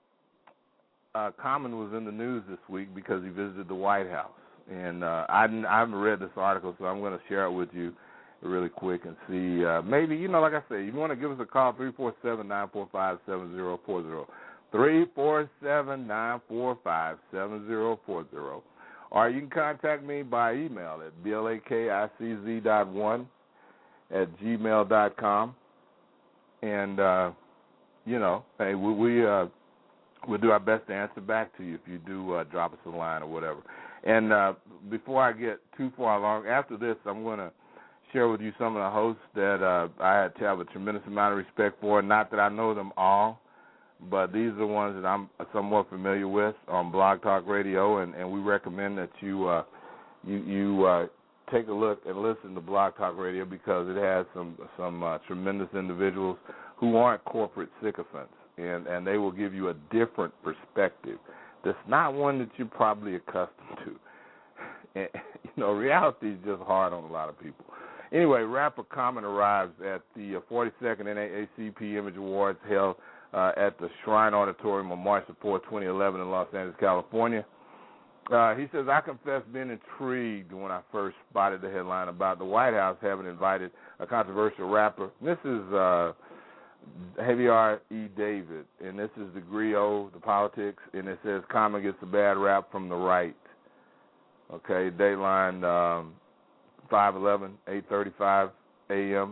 uh, Common was in the news this week because he visited the White House. And uh, I, I haven't read this article, so I'm going to share it with you really quick and see. Uh, maybe, you know, like I say, you want to give us a call, three four seven, nine four five, seven zero four zero. three four seven, nine four five, seven zero four zero. Or you can contact me by email at blakicz dot one at gmail dot com. And, uh, you know, hey, we, we, uh, we'll do our best to answer back to you if you do uh, drop us a line or whatever. And uh, before I get too far along, after this, I'm going to share with you some of the hosts that uh, I had to have a tremendous amount of respect for. Not that I know them all, but these are the ones that I'm somewhat familiar with on Blog Talk Radio, and, and we recommend that you uh, you, you uh, take a look and listen to Blog Talk Radio because it has some some uh, tremendous individuals who aren't corporate sycophants, and, and they will give you a different perspective. That's not one that you're probably accustomed to. And, you know, reality is just hard on a lot of people. Anyway, rapper Common arrives at the forty-second N double A C P Image Awards held uh, at the Shrine Auditorium on March fourth, twenty eleven in Los Angeles, California. Uh, he says, I confess being intrigued when I first spotted the headline about the White House having invited a controversial rapper. This is uh, Javier E. David, and this is the griot, the politics, and it says Common gets a bad rap from the right. Okay, Dateline um, five eleven, eight thirty-five a.m.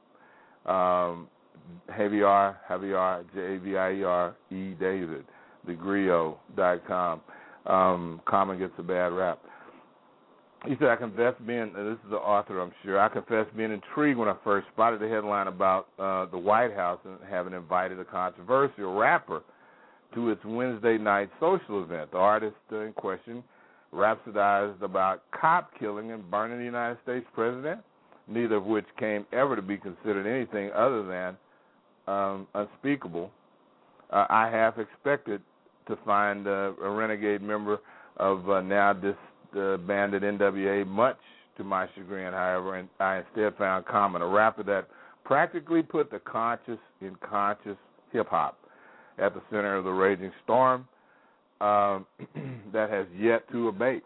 Um, Javier, Javier, J A V I E R, E. David, the griot dot com. Um, Common gets a bad rap. He said, I confess being, uh, this is the author, I'm sure, I confess being intrigued when I first spotted the headline about uh, the White House and having invited a controversial rapper to its Wednesday night social event. The artist uh, in question rhapsodized about cop killing and burning the United States president, neither of which came ever to be considered anything other than um, unspeakable. Uh, I half expected to find uh, a renegade member of uh, now disbanded N W A, much to my chagrin, however, and I instead found Common, a rapper that practically put the conscious in conscious hip-hop at the center of the raging storm um, that has yet to abate.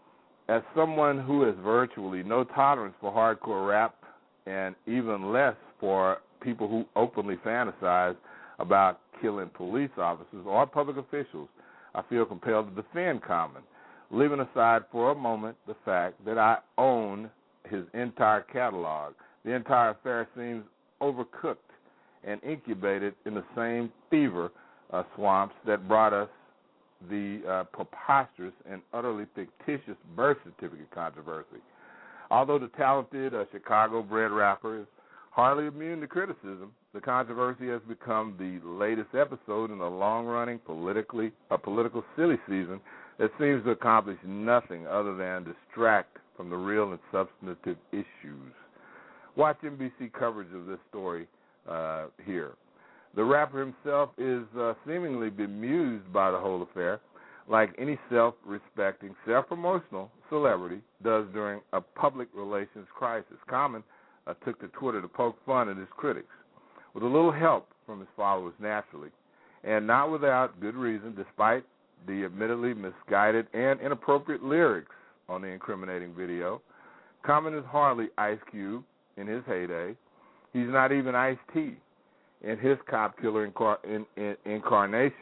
As someone who has virtually no tolerance for hardcore rap and even less for people who openly fantasize about killing police officers or public officials, I feel compelled to defend Common, leaving aside for a moment the fact that I own his entire catalog. The entire affair seems overcooked and incubated in the same fever uh, swamps that brought us the uh, preposterous and utterly fictitious birth certificate controversy. Although the talented uh, Chicago-bred rapper is hardly immune to criticism, the controversy has become the latest episode in a long-running politically a political silly season that seems to accomplish nothing other than distract from the real and substantive issues. Watch N B C coverage of this story uh, here. The rapper himself is uh, seemingly bemused by the whole affair, like any self-respecting, self-promotional celebrity does during a public relations crisis. Common uh, took to Twitter to poke fun at his critics, with a little help from his followers naturally, and not without good reason, despite the admittedly misguided and inappropriate lyrics on the incriminating video. Common is hardly Ice Cube in his heyday. He's not even Ice-T in his cop killer incar- in, in, incarnation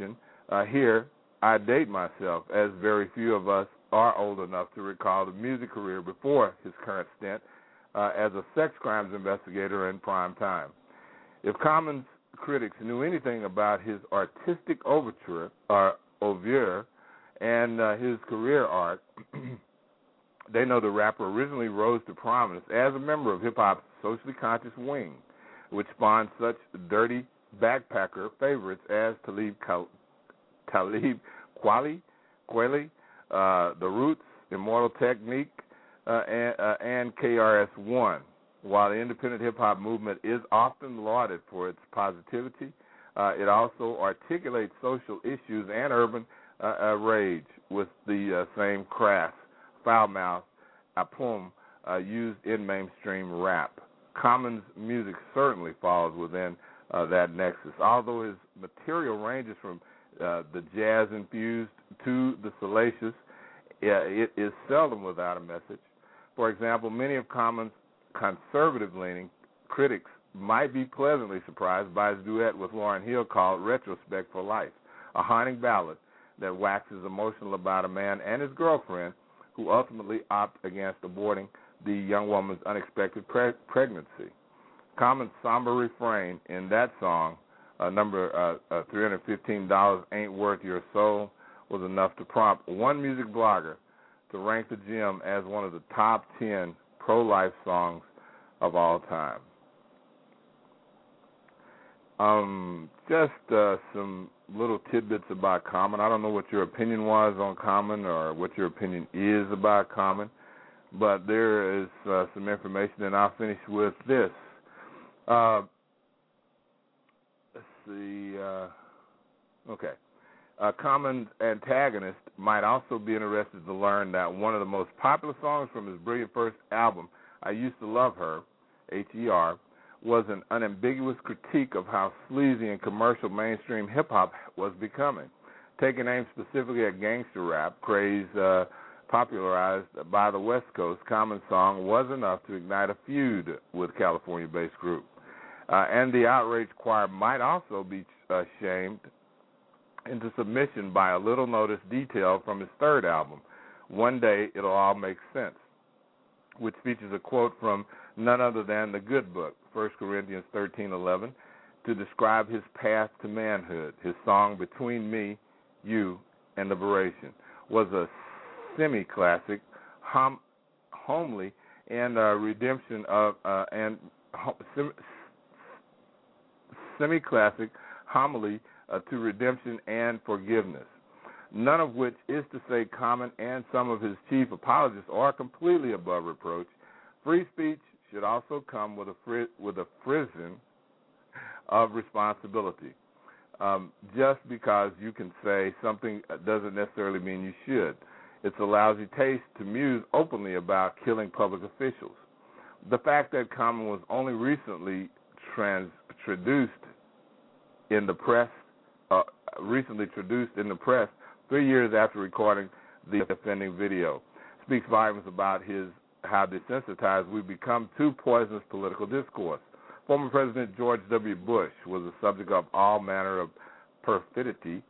Uh, here, I date myself, as very few of us are old enough to recall the music career before his current stint uh, as a sex crimes investigator in prime time. If Common's critics knew anything about his artistic overture, or oeuvre, and uh, his career arc, they know the rapper originally rose to prominence as a member of hip-hop's socially conscious wing, which spawned such dirty backpacker favorites as Talib Ka- Talib Kweli, Kweli, uh, The Roots, Immortal Technique, uh, and, uh, and K R S One. While the independent hip-hop movement is often lauded for its positivity, uh, it also articulates social issues and urban uh, uh, rage with the uh, same crass, foul-mouthed aplomb uh, used in mainstream rap. Common's music certainly falls within uh, that nexus, although his material ranges from uh, the jazz-infused to the salacious. Uh, it is seldom without a message. For example, many of Common's conservative-leaning critics might be pleasantly surprised by his duet with Lauryn Hill called Retrospect for Life, a haunting ballad that waxes emotional about a man and his girlfriend who ultimately opt against aborting the young woman's unexpected pre- pregnancy. Common's somber refrain in that song, uh, number uh, uh, three hundred fifteen dollars Ain't Worth Your Soul, was enough to prompt one music blogger to rank the gem as one of the top ten pro-life songs of all time. Um, just uh, some little tidbits about Common. I don't know what your opinion was on Common or what your opinion is about Common, but there is uh, some information, and I'll finish with this. Uh, let's see. Uh, okay. Uh, Common's antagonist might also be interested to learn that one of the most popular songs from his brilliant first album, I Used to Love Her, H E R, was an unambiguous critique of how sleazy and commercial mainstream hip-hop was becoming. Taking aim specifically at gangster rap, craze uh, popularized by the West Coast, Common's song was enough to ignite a feud with California-based group. Uh, and the outraged choir might also be uh, shamed into submission by a little-noticed detail from his third album, One Day It'll All Make Sense, which features a quote from none other than the Good Book, First Corinthians thirteen eleven, to describe his path to manhood. His song Between Me, You, and Liberation was a semi-classic, hom- homely, and uh, redemption of uh, and sem- semi-classic homily uh, to redemption and forgiveness. None of which is to say Common and some of his chief apologists are completely above reproach. Free speech should also come with a fri- with a frizzen of responsibility. Um, just because you can say something doesn't necessarily mean you should. It's a lousy taste to muse openly about killing public officials. The fact that Common was only recently trans- introduced in the press, uh, recently introduced in the press, three years after recording the offending video, speaks volumes about his how desensitized we've become to poisonous political discourse. Former President George W. Bush was the subject of all manner of perfidy,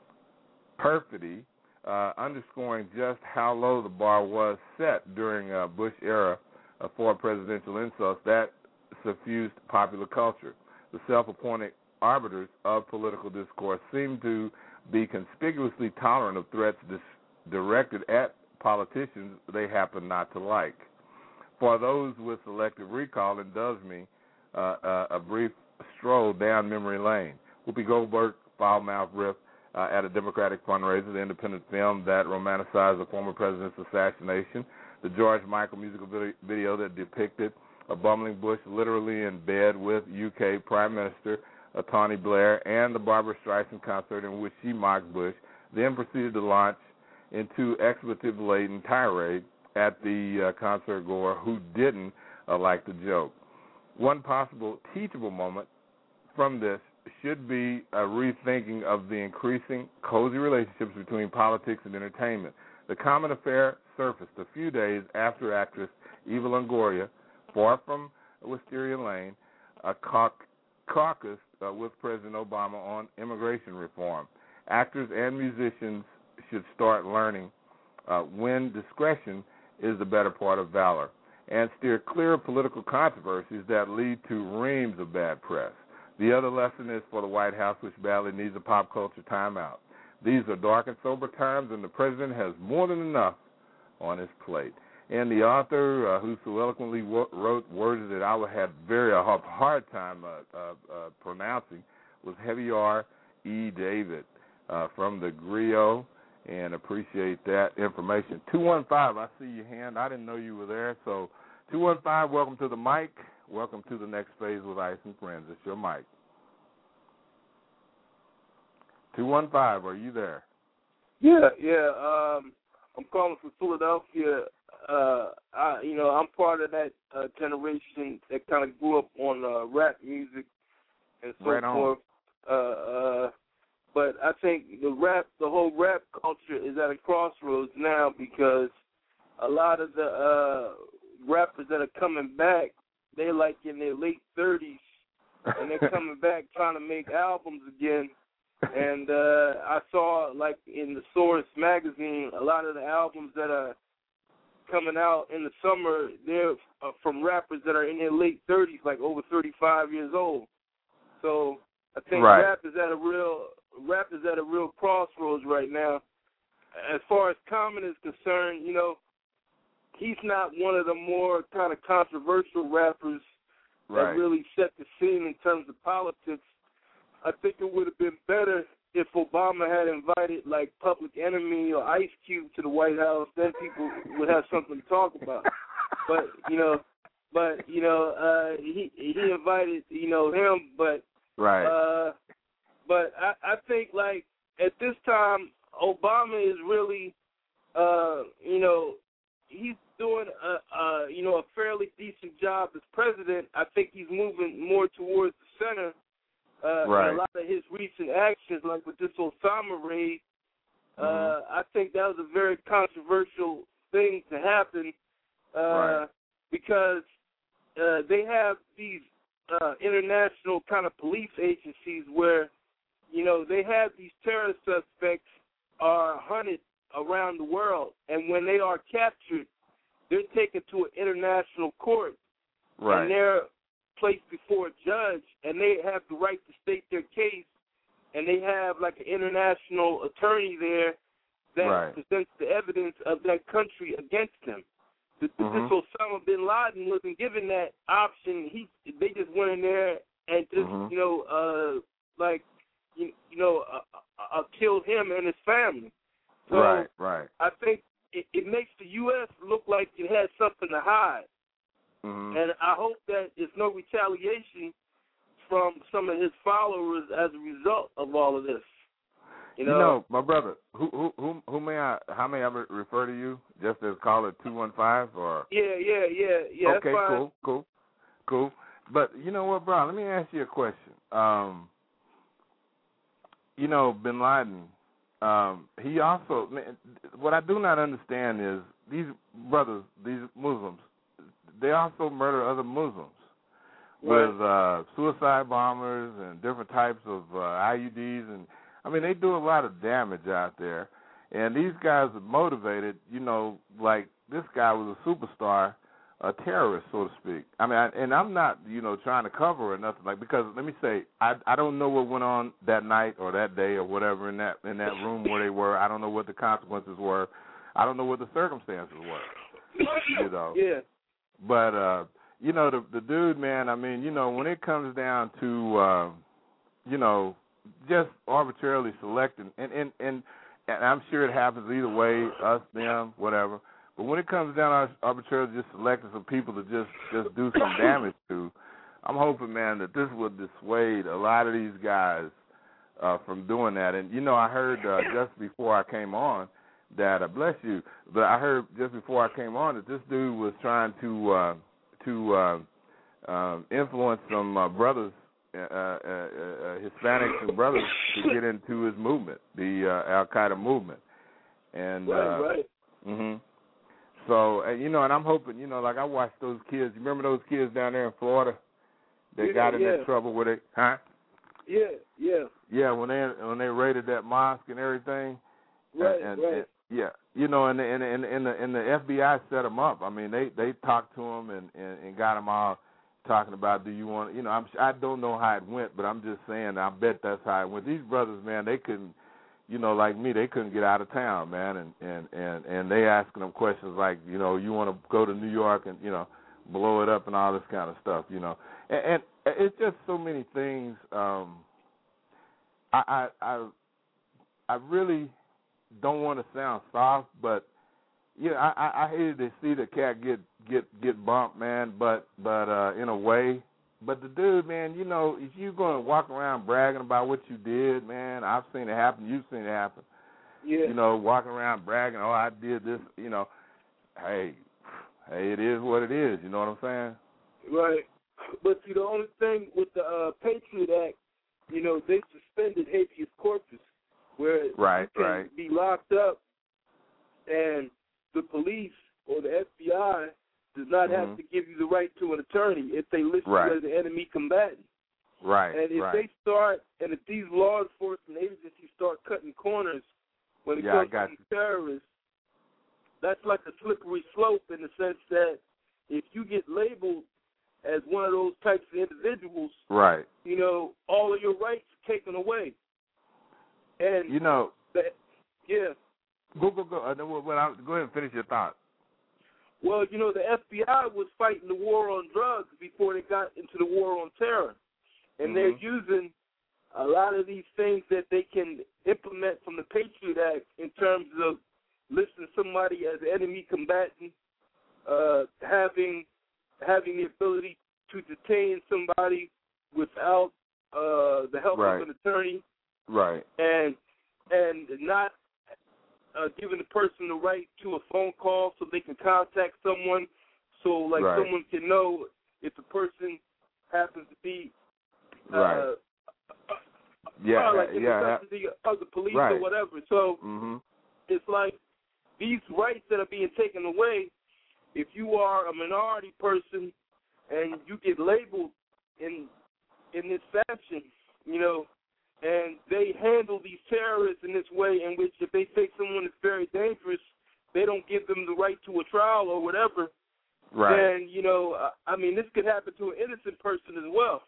perfidy, uh, underscoring just how low the bar was set during uh, Bush era uh, for presidential insults that suffused popular culture. The self-appointed arbiters of political discourse seem to be conspicuously tolerant of threats dis- directed at politicians they happen not to like. For those with selective recall, indulge me uh, uh, a brief stroll down memory lane. Whoopi Goldberg foul-mouthed riff uh, at a Democratic fundraiser, the independent film that romanticized the former president's assassination, the George Michael musical video that depicted a bumbling Bush literally in bed with U K Prime Minister uh, Tony Blair, and the Barbra Streisand concert in which she mocked Bush, then proceeded to launch into expletive-laden tirade at the uh, concert goer who didn't uh, like the joke. One possible teachable moment from this should be a rethinking of the increasing cozy relationships between politics and entertainment. The Common affair surfaced a few days after actress Eva Longoria, far from Wisteria Lane, a caucus uh, with President Obama on immigration reform. actors and musicians should start learning uh, when discretion is the better part of valor, and steer clear of political controversies that lead to reams of bad press. The other lesson is for the White House, which badly needs a pop culture timeout. These are dark and sober times, and the president has more than enough on his plate. And the author, uh, who so eloquently wo- wrote words that I would have very a hard time uh, uh, uh, pronouncing, was Heavy R. E. David uh, from the Griot, and appreciate that information. two one five, I see your hand. I didn't know you were there. So two one five, welcome to the mic. Welcome to the next phase with Ice and Friends. It's your mic. two one five, are you there? Yeah, yeah. Um, I'm calling from Philadelphia. Uh, I, you know, I'm part of that uh, generation that kind of grew up on uh, rap music and so right on. forth. Uh, uh, but I think the rap, the whole rap culture is at a crossroads now because a lot of the uh, rappers that are coming back, they're like in their late thirties, and they're coming back trying to make albums again. And uh, I saw, like, in the Source magazine, a lot of the albums that are coming out in the summer, they're uh, from rappers that are in their late thirties, like over thirty-five years old. So I think right. rap is at a real rap is at a real crossroads right now. As far as Common is concerned, you know, he's not one of the more kind of controversial rappers right. that really set the scene in terms of politics. I think it would have been better if Obama had invited, like, Public Enemy or Ice Cube to the White House. Then people would have something to talk about. But, you know, but you know, uh, he he invited, you know, him. But right. Uh, but I, I think, like, at this time, Obama is really, uh, you know, he's doing a, a you know a fairly decent job as president. I think he's moving more towards the center. Uh, right. and a lot of his recent actions, like with this Osama raid, uh, mm-hmm. I think that was a very controversial thing to happen uh, right. because uh, they have these uh, international kind of police agencies where, you know, they have these terrorist suspects are hunted around the world, and when they are captured, they're taken to an international court, right. and they're placed before a judge, and they have the right to state their case, and they have like an international attorney there that right. presents the evidence of that country against them. The, mm-hmm. This Osama bin Laden wasn't given that option. He they just went in there and just mm-hmm. you know uh, like you, you know uh, uh, killed him and his family. So right, right. I think it, it makes the U S look like it has something to hide. Mm-hmm. And I hope that there's no retaliation from some of his followers as a result of all of this. You know, you know my brother, who who who, who may I how may I refer to you? Just as caller two one five or Yeah, yeah, yeah, yeah. Okay, that's fine. cool, cool, cool. But you know what, bro? Let me ask you a question. Um, you know, Bin Laden. Um, he also. What I do not understand is these brothers, these Muslims. They also murder other Muslims right. with uh, suicide bombers and different types of uh, I U Ds, and I mean they do a lot of damage out there. And these guys are motivated, you know, like this guy was a superstar, a terrorist, so to speak. I mean, I, and I'm not, you know, trying to cover or nothing like because let me say, I I don't know what went on that night or that day or whatever in that in that room where they were. I don't know what the consequences were. I don't know what the circumstances were. You know. Yeah. But, uh, you know, the the dude, man, I mean, you know, when it comes down to, uh, you know, just arbitrarily selecting, and, and, and, and I'm sure it happens either way, us, them, whatever, but when it comes down to arbitrarily just selecting some people to just, just do some damage to, I'm hoping, man, that this will dissuade a lot of these guys uh, from doing that. And, you know, I heard uh, just before I came on, that, uh, bless you, but I heard just before I came on that this dude was trying to uh, to uh, uh, influence some uh, brothers, uh, uh, uh, Hispanics and brothers to get into his movement, the uh, Al-Qaeda movement. And, right, uh, right. Mm-hmm. So, uh, you know, and I'm hoping, you know, like I watched those kids. You remember those kids down there in Florida that yeah, got in yeah. that trouble with it? Huh? Yeah, yeah. Yeah, when they when they raided that mosque and everything. Right, and, and, right. And, yeah, you know, and the, and, and, and, the, and the F B I set them up. I mean, they, they talked to him and, and, and got him all talking about, do you want, you know, I'm, I don't know how it went, but I'm just saying, I bet that's how it went. These brothers, man, they couldn't, you know, like me, they couldn't get out of town, man, and, and, and, and they asking them questions like, you know, you want to go to New York and, you know, blow it up and all this kind of stuff, you know. And, and it's just so many things. Um, I, I, I, I really don't want to sound soft, but yeah, I, I, I hated to see the cat get get get bumped, man. But but uh, in a way, but the dude, man, you know, if you going to walk around bragging about what you did, man, I've seen it happen. You've seen it happen. Yeah. You know, walking around bragging, oh, I did this. You know, hey, hey, it is what it is. You know what I'm saying? Right. But see, the only thing with the uh, Patriot Act, you know, they suspended habeas corpus, where right, you can right. be locked up, and the police or the F B I does not mm-hmm. have to give you the right to an attorney if they list right. you as an enemy combatant. Right. And if right. they start, and if these law enforcement agencies start cutting corners when it yeah, comes to these terrorists, that's like a slippery slope in the sense that if you get labeled as one of those types of individuals, right? You know, all of your rights taken away. And you know, that, yeah. Go go go. Uh, well, I'll, go ahead and finish your thought. Well, you know, the F B I was fighting the war on drugs before they got into the war on terror, and mm-hmm. they're using a lot of these things that they can implement from the Patriot Act in terms of listing somebody as an enemy combatant, uh, having having the ability to detain somebody without uh, the help right. of an attorney, right? And and not uh, giving the person the right to a phone call so they can contact someone, so like right. someone can know if the person happens to be uh, right. yeah, uh, like in yeah, the custody of the police right. or whatever. So mm-hmm. it's like these rights that are being taken away. If you are a minority person and you get labeled in in this fashion, you know, and they handle these terrorists in this way in which if they take someone that's very dangerous, they don't give them the right to a trial or whatever, right. then, you know, I mean, this could happen to an innocent person as well.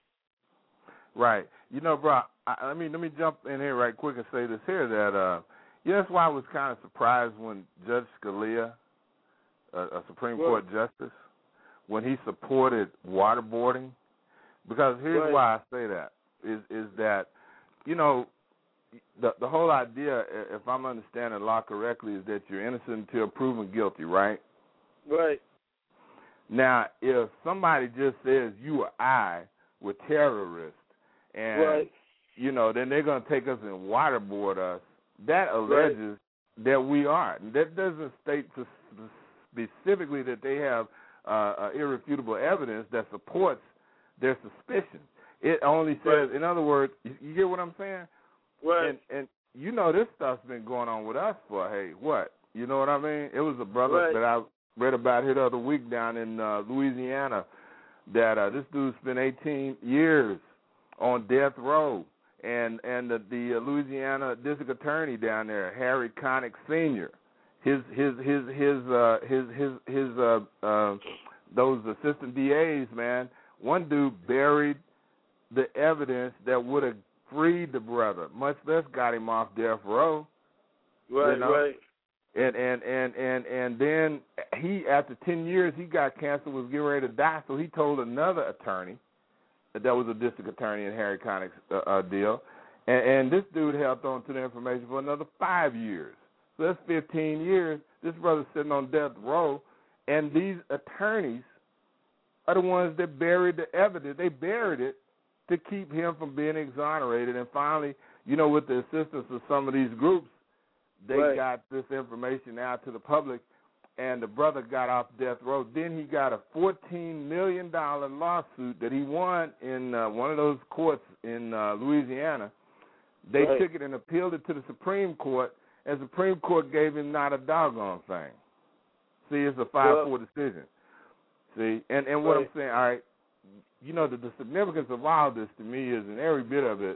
Right. You know, bro, I, I mean, let me jump in here right quick and say this here, that, uh, yeah, that's why I was kind of surprised when Judge Scalia, a, a Supreme right. Court justice, when he supported waterboarding, because here's right. why I say that, is is that, you know, the the whole idea, if I'm understanding the law correctly, is that you're innocent until proven guilty, right? Right. Now, if somebody just says you or I were terrorists, and, right. you know, then they're going to take us and waterboard us, that alleges right. that we are. That doesn't state specifically that they have uh, uh, irrefutable evidence that supports their suspicion. It only says, right. in other words, you, you get what I'm saying? Right. And, and you know this stuff's been going on with us for, hey, what? You know what I mean? It was a brother right. that I read about here the other week down in uh, Louisiana that uh, this dude spent eighteen years on death row. And and the, the uh, Louisiana district attorney down there, Harry Connick Senior, his his his his uh, his his his uh, uh, those assistant D As, man. One dude buried the evidence that would have freed the brother, much less got him off death row. Right, you know? right. And and and and and then he, after ten years, he got cancer, was getting ready to die. So he told another attorney. That was a district attorney in Harry Connick's uh, uh, deal. And, and this dude held on to the information for another five years. So that's fifteen years. This brother's sitting on death row, and these attorneys are the ones that buried the evidence. They buried it to keep him from being exonerated. And finally, you know, with the assistance of some of these groups, they right. got this information out to the public. And the brother got off death row. Then he got a fourteen million dollars lawsuit that he won in uh, one of those courts in uh, Louisiana. They right. took it and appealed it to the Supreme Court, and the Supreme Court gave him not a doggone thing. See, it's a five four well, decision. See, and, and what right. I'm saying, all right, you know, the, the significance of all this to me is, and every bit of it,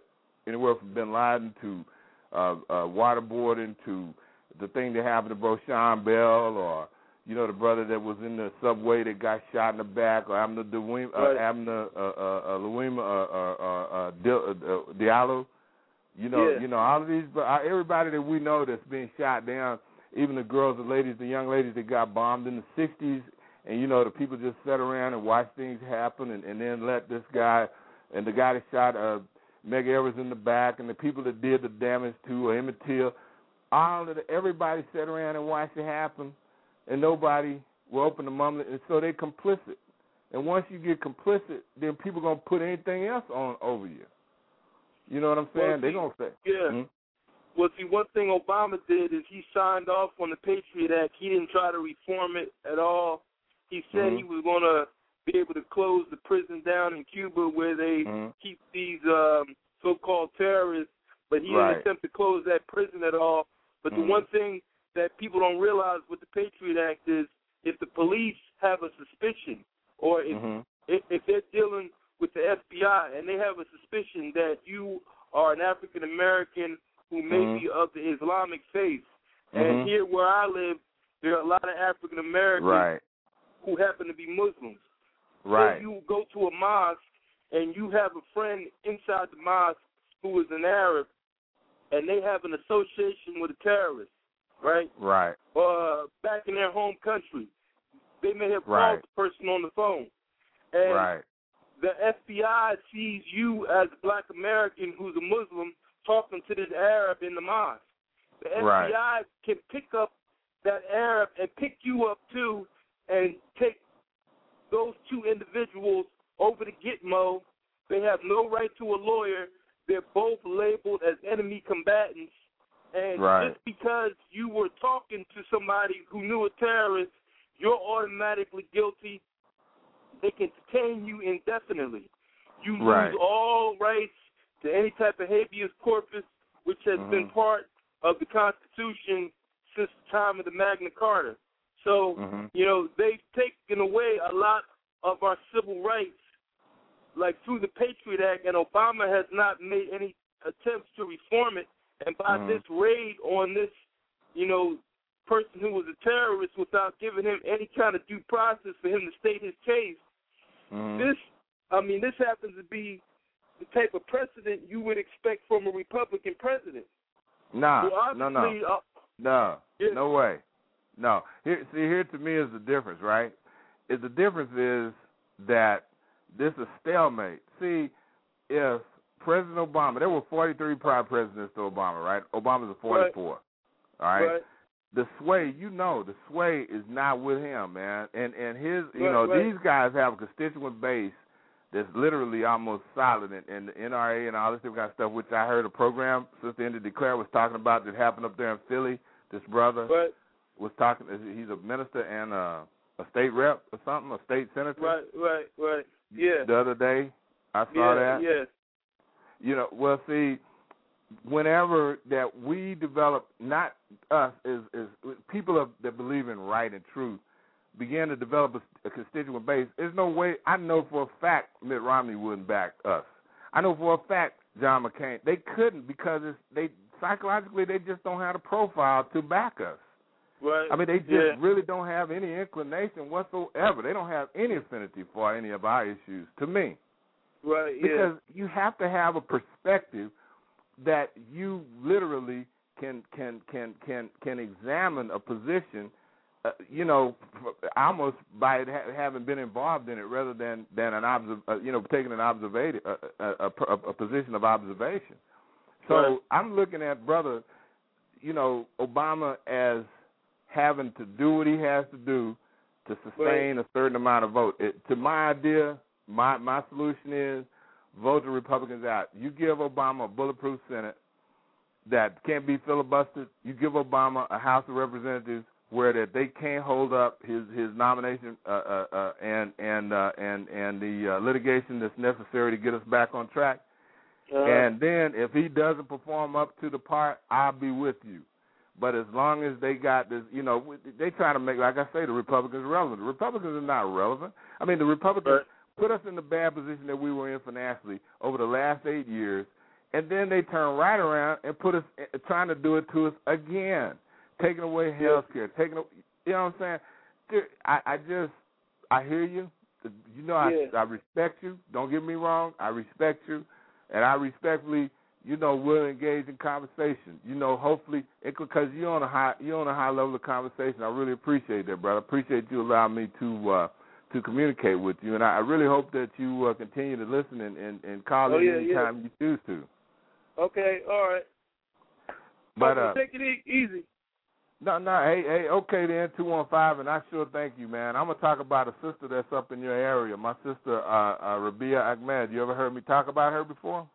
anywhere from Bin Laden to uh, uh, waterboarding to the thing that happened to Bro Sean Bell, or you know the brother that was in the subway that got shot in the back, or Abner Louima, uh, Abner uh, uh, uh, Louima, uh, uh, uh, uh, Diallo. You know, yeah. you know all of these, uh, everybody that we know that's being shot down. Even the girls, the ladies, the young ladies that got bombed in the sixties, and you know the people just sat around and watched things happen, and, and then let this guy and the guy that shot uh, Meg Evers in the back, and the people that did the damage to uh, Emmett Till, all of the, everybody sat around and watched it happen, and nobody will open the mumlet, and so they're complicit. And once you get complicit, then people gonna put anything else on over you. You know what I'm saying? Well, they're gonna say, yeah. hmm? Well, see, one thing Obama did is he signed off on the Patriot Act. He didn't try to reform it at all. He said mm-hmm. he was going to be able to close the prison down in Cuba where they mm-hmm. keep these um, so-called terrorists, but he right. didn't attempt to close that prison at all. But mm-hmm. the one thing that people don't realize with the Patriot Act is if the police have a suspicion, or if, mm-hmm. if, if they're dealing with the F B I and they have a suspicion that you are an African-American who may mm-hmm. be of the Islamic faith. Mm-hmm. And here where I live, there are a lot of African Americans right. who happen to be Muslims. Right. So you go to a mosque and you have a friend inside the mosque who is an Arab, and they have an association with a terrorist, right? Right. Uh, back in their home country. They may have right. called the person on the phone. And right. the F B I sees you as a black American who's a Muslim talking to this Arab in the mosque. The F B I right. can pick up that Arab and pick you up too and take those two individuals over to Gitmo. They have no right to a lawyer. They're both labeled as enemy combatants. And right. just because you were talking to somebody who knew a terrorist, you're automatically guilty. They can detain you indefinitely. You right. lose all rights to any type of habeas corpus, which has mm-hmm. been part of the Constitution since the time of the Magna Carta. So, mm-hmm. you know, they've taken away a lot of our civil rights, like through the Patriot Act, and Obama has not made any attempts to reform it. And by mm-hmm. this raid on this, you know, person who was a terrorist without giving him any kind of due process for him to state his case, mm-hmm. this, I mean, this happens to be the type of precedent you would expect from a Republican president. Nah, so no, no, uh, no, yeah. no way, no. Here, see, here to me is the difference, right? Is the difference is that this is stalemate. See, if President Obama, there were forty-three prior presidents to Obama, right? Obama's a forty-four, right. all right? right? The sway, you know, the sway is not with him, man. And and his, you right, know, right. these guys have a constituent base that's literally almost solid, and, and the N R A and all this different kind of stuff, which I heard a program Sister Indy DeClaire was talking about that happened up there in Philly. This brother right. was talking, he's a minister and a, a state rep or something, a state senator. Right, right, right, yeah. The other day, I saw yeah, that. Yeah, You know, well, see, whenever that we develop, not us, is, is people of, that believe in right and truth, begin to develop a, a constituent base, there's no way, I know for a fact Mitt Romney wouldn't back us. I know for a fact John McCain, they couldn't because it's, they psychologically they just don't have the profile to back us. Right. I mean, they just yeah. really don't have any inclination whatsoever. They don't have any affinity for any of our issues, to me. Right, Because yeah. you have to have a perspective that you literally can can can can can examine a position, uh, you know, almost by it ha- having been involved in it, rather than than an observ- uh, you know, taking an observation, a, a, a, a position of observation. So right. I'm looking at brother, you know, Obama as having to do what he has to do to sustain right. a certain amount of vote. It, to my idea, my my solution is vote the Republicans out. You give Obama a bulletproof Senate that can't be filibustered. You give Obama a House of Representatives where that they can't hold up his his nomination uh, uh, uh, and and uh, and and the uh, litigation that's necessary to get us back on track. Uh, and then if he doesn't perform up to the part, I'll be with you. But as long as they got this, you know, they try to make, like I say, the Republicans relevant. The Republicans are not relevant. I mean, the Republicans right. put us in the bad position that we were in financially over the last eight years, and then they turn right around and put us trying to do it to us again, taking away health care, taking, you know what I'm saying? I, I just, I hear you. You know, I, yeah. I respect you. Don't get me wrong. I respect you, and I respectfully, you know, will engage in conversation. You know, hopefully, because you're on a high, you're on a high level of conversation. I really appreciate that, brother. I appreciate you allowing me to uh, to communicate with you, and I, I really hope that you uh, continue to listen and, and, and call oh, in yeah, anytime yeah. you choose to. Okay, all right. But okay, uh, take it e- easy. No, no, hey, hey, okay then, two one five, and I sure thank you, man. I'm going to talk about a sister that's up in your area, my sister, uh, uh, Rabia Ahmed. You ever heard me talk about her before?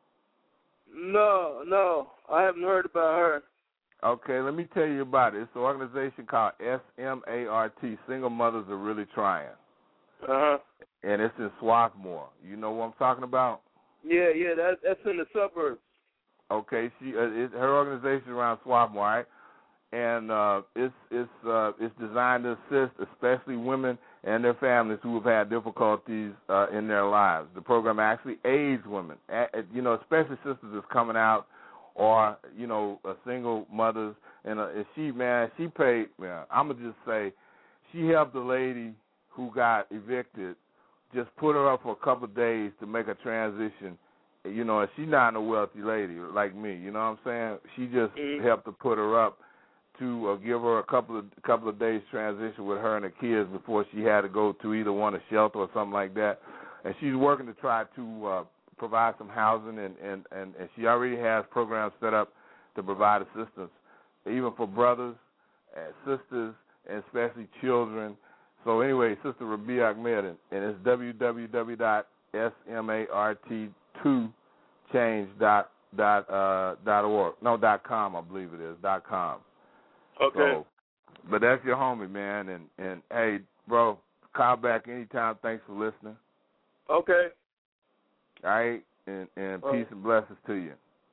No, no, I haven't heard about her. Okay, let me tell you about it. It's an organization called S M A R T, Single Mothers Are Really Trying. Uh-huh. And it's in Swarthmore. You know what I'm talking about? Yeah, yeah, that, that's in the suburbs. Okay, she, uh, it, her organization around Swarthmore, right? And uh, it's it's uh, it's designed to assist, especially women and their families who have had difficulties uh, in their lives. The program actually aids women, you know, especially sisters that's coming out, or you know, uh, single mothers. And, uh, and she, man, she paid. Man, I'm gonna just say, she helped a lady who got evicted. Just put her up for a couple of days to make a transition. You know, and she's not a wealthy lady like me. You know what I'm saying? She just mm-hmm. helped to put her up, to uh, give her a couple of couple of days transition with her and her kids before she had to go to either one a shelter or something like that. And she's working to try to uh, provide some housing, and, and, and, and she already has programs set up to provide assistance, even for brothers and sisters, and especially children. So anyway, Sister Rabia Ahmed, and, and it's w w w dot s m a r t two change dot org. No, dot com, I believe it is, dot com. Okay. So, but that's your homie, man. And, and hey, bro, call back anytime. Thanks for listening. Okay. All right? And, and All peace right. and blessings to you.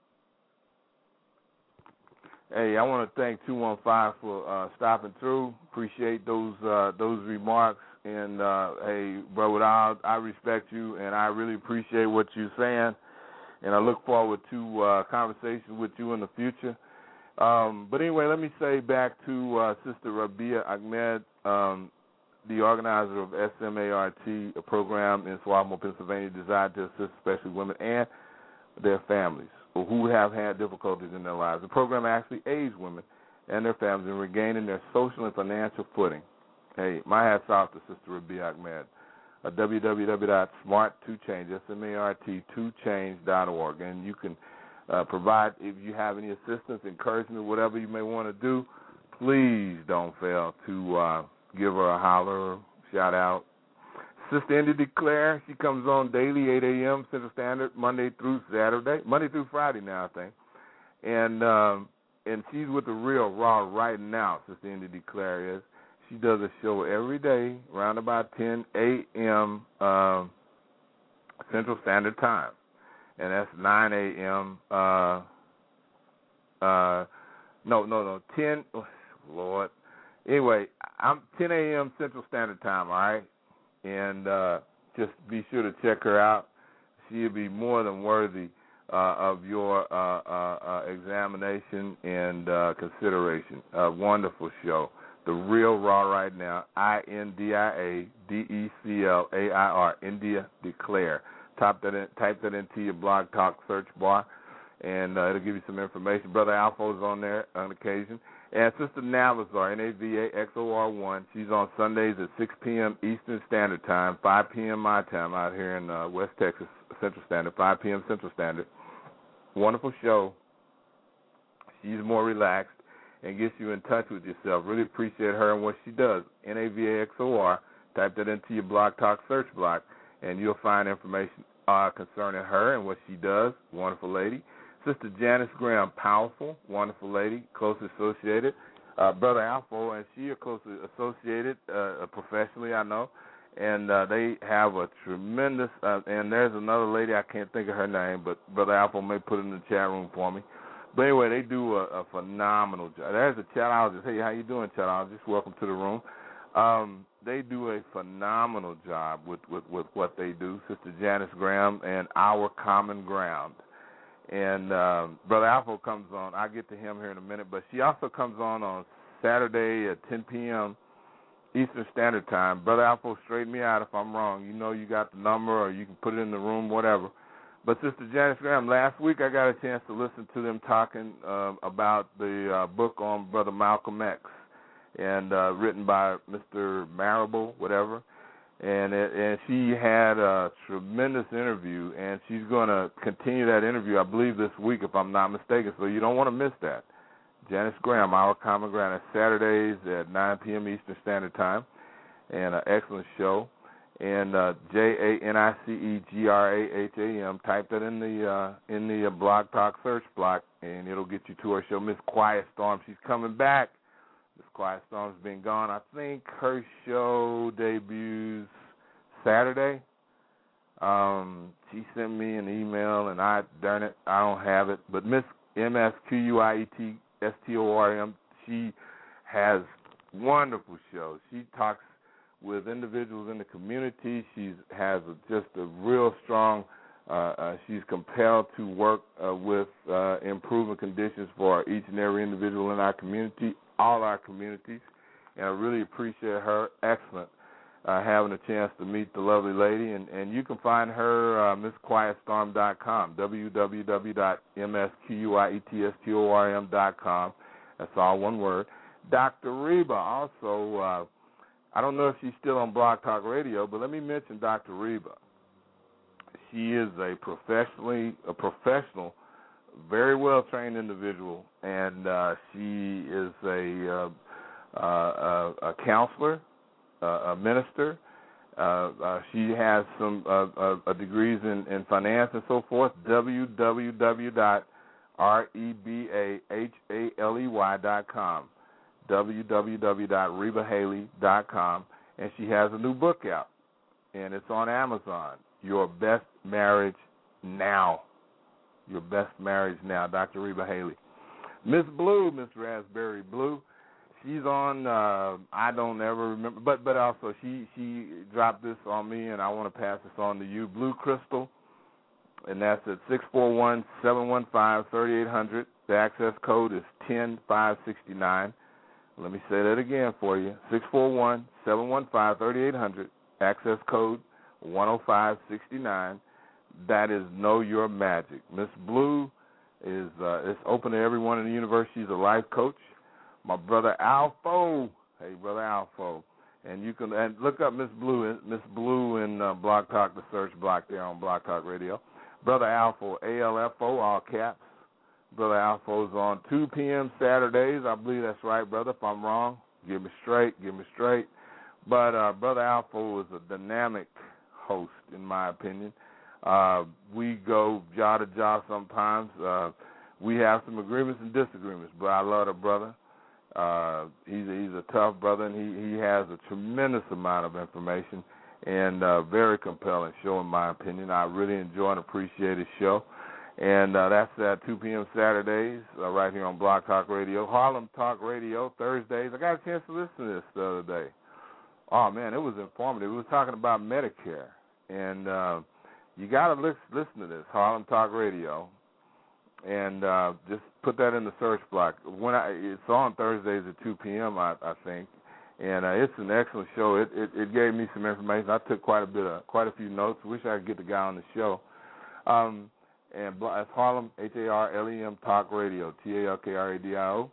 Hey, I want to thank two one five for uh, stopping through. Appreciate those uh, those remarks. And, uh, hey, bro, with all, I respect you, and I really appreciate what you're saying. And I look forward to uh, conversations with you in the future. Um, but anyway, let me say back to uh, Sister Rabia Ahmed, um, the organizer of S M A R T, a program in Swarthmore, Pennsylvania, designed to assist especially women and their families who have had difficulties in their lives. The program actually aids women and their families in regaining their social and financial footing. Hey, my hat's off to Sister Rabia Ahmed. Uh, w w w dot smart two change, S M A R T two change dot org, and you can Uh, provide, if you have any assistance, encouragement, whatever you may want to do, please don't fail to uh, give her a holler, shout out. Sister Indy Declare, she comes on daily, eight a.m. Central Standard, Monday through Saturday, Monday through Friday now, I think. And um, and she's with the Real Raw right now, Sister Indy Declare is. She does a show every day around about ten a.m. Uh, Central Standard Time. And that's nine a.m. Uh, uh, no, no, no, ten. Oh, Lord. Anyway, I'm ten a.m. Central Standard Time. All right, and uh, just be sure to check her out. She'll be more than worthy uh, of your uh, uh, uh, examination and uh, consideration. A wonderful show. The Real Raw right now. I N D I A D E C L A I R. India Declare. Type that, in, type that into your Blog Talk search bar, and uh, it'll give you some information. Brother Alpha's on there on occasion. And Sister Navazar, N A V A X O R one, she's on Sundays at six p.m. Eastern Standard Time, five p.m. my time out here in uh, West Texas Central Standard, five p.m. Central Standard. Wonderful show. She's more relaxed and gets you in touch with yourself. Really appreciate her and what she does. N A V A X O R, type that into your Blog Talk search block, and you'll find information uh, concerning her and what she does. Wonderful lady. Sister Janice Graham, powerful, wonderful lady, closely associated. Uh, Brother Alpha, and she are closely associated uh, professionally, I know. And uh, they have a tremendous, uh, and there's another lady, I can't think of her name, but Brother Alpha may put it in the chat room for me. But anyway, they do a, a phenomenal job. There's a chatologist. Hey, how you doing, chatologist? Welcome to the room. Um, they do a phenomenal job with, with, with what they do, Sister Janice Graham and Our Common Ground. And um, Brother Alpha comes on. I'll get to him here in a minute. But she also comes on on Saturday at ten p.m. Eastern Standard Time. Brother Alpha, straighten me out if I'm wrong. You know you got the number, or you can put it in the room, whatever. But Sister Janice Graham, last week I got a chance to listen to them talking uh, about the uh, book on Brother Malcolm X, and uh, written by Mister Marable, whatever. And it, and she had a tremendous interview, and she's going to continue that interview, I believe, this week, if I'm not mistaken. So you don't want to miss that. Janice Graham, Our Common Ground, Saturdays at nine p.m. Eastern Standard Time, and an excellent show. And uh, J A N I C E G R A H A M, type that in the uh, in the uh, Blog Talk search block, and it'll get you to her show. Miss Quiet Storm, she's coming back. Miss Quiet Storm's been gone. I think her show debuts Saturday. Um, she sent me an email, and I, darn it, I don't have it. But Miss M S Q U I E T S T O R M, she has wonderful shows. She talks with individuals in the community. She has a, just a real strong, uh, uh, she's compelled to work uh, with uh, improving conditions for each and every individual in our community, all our communities, and I really appreciate her. Excellent uh, having a chance to meet the lovely lady, and, and you can find her uh, miss quiet storm dot com, w w w dot m s q u i e t s t o r m dot com. That's all one word. Doctor Reba also, uh, I don't know if she's still on Blog Talk Radio, but let me mention Doctor Reba. She is a professionally a professional, very well trained individual, and uh, she is a uh, uh, a counselor, uh, a minister. Uh, uh, she has some uh, uh, uh, degrees in, in finance and so forth. w w w dot r e b a h a l e y dot com. w w w dot reba haley dot com, and she has a new book out, and it's on Amazon. Your Best Marriage Now. Your Best Marriage Now, Doctor Reba Haley. Miss Blue, Miss Raspberry Blue, she's on, uh, I don't ever remember, but but also she, she dropped this on me, and I want to pass this on to you. Blue Crystal, and that's at six four one, seven one five, three eight zero zero. The access code is ten five sixty-nine. Let me say that again for you. six four one, seven one five, three eight zero zero. Access code one oh five sixty-nine. That is Know Your Magic. Miss Blue is uh, it's open to everyone in the universe. She's a life coach. My brother Alfo, hey brother Alfo, and you can and look up Miss Blue, Miss Blue in uh, Blog Talk, the search block there on Blog Talk Radio. Brother Alfo, A L F O, all caps. Brother Alfo's on two p.m. Saturdays. I believe that's right, brother. If I'm wrong, give me straight, give me straight. But uh, Brother Alfo is a dynamic host, in my opinion. Uh, we go jaw to jaw sometimes. Uh, we have some agreements and disagreements, but I love the brother. Uh, he's, a, he's a tough brother, and he, he has a tremendous amount of information and uh, very compelling show, in my opinion. I really enjoy and appreciate his show. And uh, that's at two p.m. Saturdays uh, right here on Blog Talk Radio. Harlem Talk Radio, Thursdays. I got a chance to listen to this the other day. Oh, man, it was informative. We were talking about Medicare. And uh, you got to listen, listen to this, Harlem Talk Radio. And uh, just put that in the search block. When I, it's on Thursdays at two p.m., I, I think. And uh, it's an excellent show. It, it it gave me some information. I took quite a bit of, quite a few notes. Wish I could get the guy on the show. Um And it's Harlem, H A R L E M Talk Radio, T A L K R A D I O.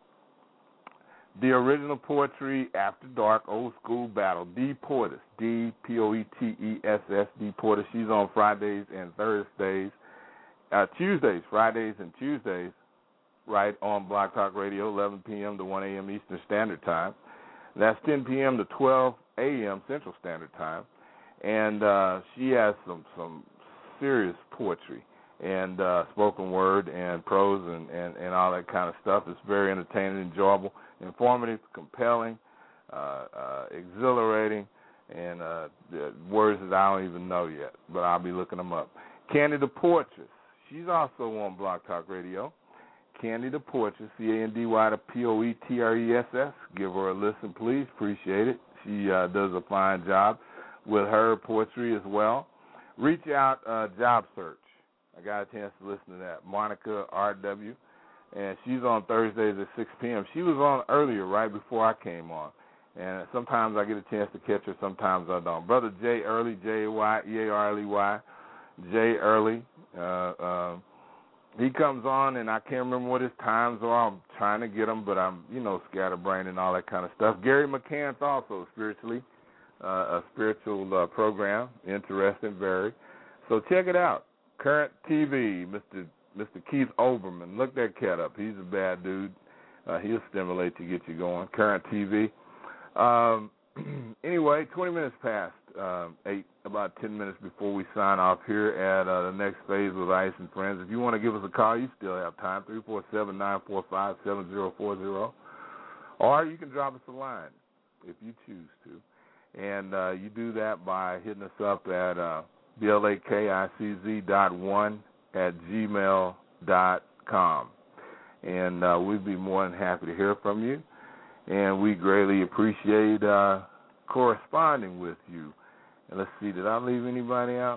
The Original Poetry After Dark Old School Battle, D Portis, D P O E T E S S, D Portis. She's on Fridays and Thursdays, uh, Tuesdays, Fridays and Tuesdays, right on Blog Talk Radio, eleven p.m. to one a.m. Eastern Standard Time. That's ten p.m. to twelve a.m. Central Standard Time. And uh, she has some, some serious poetry and uh, spoken word and prose and, and, and all that kind of stuff. It's very entertaining, enjoyable, informative, compelling, uh, uh, exhilarating, and uh, words that I don't even know yet, but I'll be looking them up. Candy the Portress, she's also on Blog Talk Radio. Candy the Portress, C A N D Y the P O E T R E S S. Give her a listen, please. Appreciate it. She uh, does a fine job with her poetry as well. Reach Out uh, Job Search. I got a chance to listen to that. Monica R W, and she's on Thursdays at six p.m. She was on earlier, right before I came on. And sometimes I get a chance to catch her, sometimes I don't. Brother Jay Early, J A Y E A R L E Y, Jay Early, uh, uh, he comes on, and I can't remember what his times are. I'm trying to get him, but I'm, you know, scatterbrained and all that kind of stuff. Gary McCants also, spiritually, uh, a spiritual uh, program, interesting, very. So check it out. Current T V, Mister Mister Keith Olbermann. Look that cat up. He's a bad dude. Uh, he'll stimulate to get you going. Current T V. Um, anyway, twenty minutes past um, eight, about ten minutes before we sign off here at uh, the next phase with Ice and Friends. If you want to give us a call, you still have time, three four seven, nine four five, seven zero four zero. Or you can drop us a line if you choose to. And uh, you do that by hitting us up at uh, B L A K I C Z dot one at gmail dot com. And uh, we'd be more than happy to hear from you. And we greatly appreciate uh, corresponding with you. And let's see, did I leave anybody out?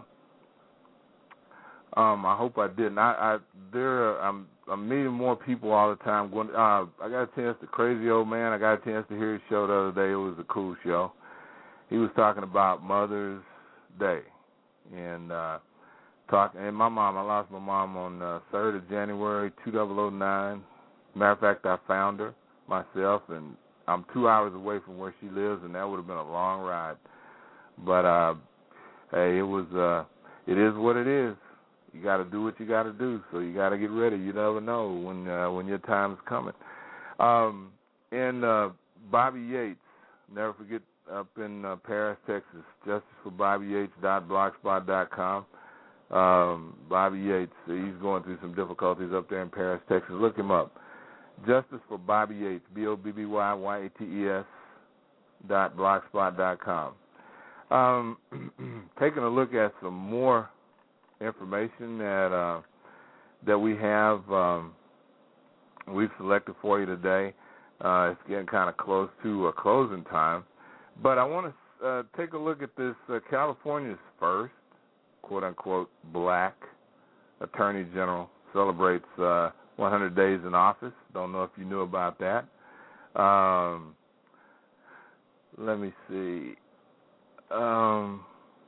Um, I hope I didn't. I, I there, are, I'm, I'm meeting more people all the time. Going, uh, I got a chance to Crazy Old Man. I got a chance to hear his show the other day. It was a cool show. He was talking about Mother's Day, and uh, talking. And my mom, I lost my mom on the third of January, two thousand nine. Matter of fact, I found her myself, and I'm two hours away from where she lives, and that would have been a long ride. But uh, hey, it was. Uh, it is what it is. You got to do what you got to do. So you got to get ready. You never know when uh, when your time's coming. Um, and uh, Bobby Yates, never forget, up in uh, Paris, Texas. Justice for Bobby Yates dot blogspot dot com. Um, Bobby Yates, he's going through some difficulties up there in Paris, Texas. Look him up. Justice for Bobby Yates, B O B B Y Y A T E S dot blogspot dot com. Um, taking a look at some more information that uh, that we have, um, we've selected for you today. Uh, it's getting kind of close to a closing time, but I want to uh, take a look at this. Uh, California's first, quote unquote, black attorney general celebrates Uh, one hundred days in office. Don't know if you knew about that. Um, let me see. Um,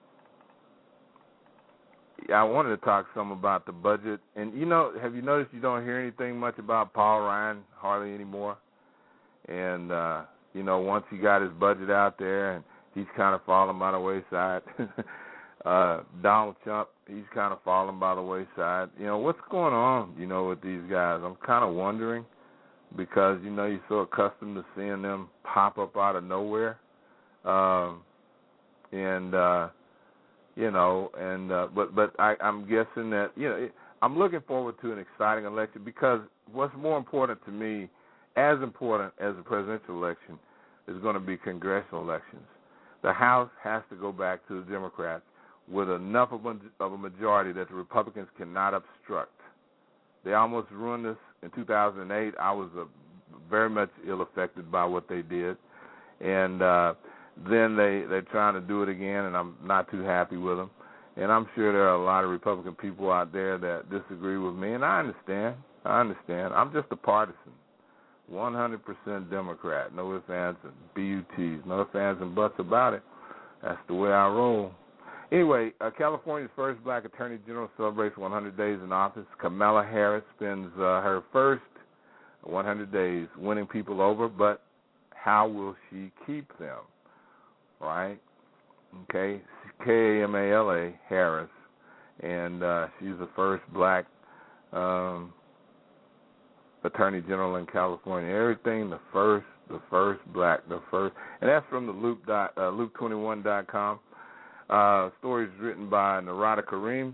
I wanted to talk some about the budget. And, you know, have you noticed you don't hear anything much about Paul Ryan hardly anymore? And, uh, you know, once he got his budget out there, and he's kind of falling by the wayside. Uh, Donald Trump, he's kind of falling by the wayside. You know, what's going on, you know, with these guys? I'm kind of wondering because, you know, you're so accustomed to seeing them pop up out of nowhere. Um, and, uh, you know, and uh, but but I, I'm guessing that, you know, it, I'm looking forward to an exciting election because what's more important to me, as important as the presidential election, is going to be congressional elections. The House has to go back to the Democrats with enough of a majority that the Republicans cannot obstruct. They almost ruined us in two thousand eight. I was uh, very much ill-affected by what they did. And uh, then they, they're trying to do it again, and I'm not too happy with them. And I'm sure there are a lot of Republican people out there that disagree with me, and I understand. I understand. I'm just a partisan, one hundred percent Democrat, no ifs, ands, and B U Ts, no ifs, ands, and buts about it. That's the way I roll. Anyway, uh, California's first black attorney general celebrates one hundred days in office. Kamala Harris spends uh, her first one hundred days winning people over, but how will she keep them, right? Okay, K A M A L A, Harris, and uh, she's the first black um, attorney general in California. Everything, the first, the first black, the first, and that's from the Luke dot, uh, Luke twenty-one dot com. Uh, stories written by Narada Kareem,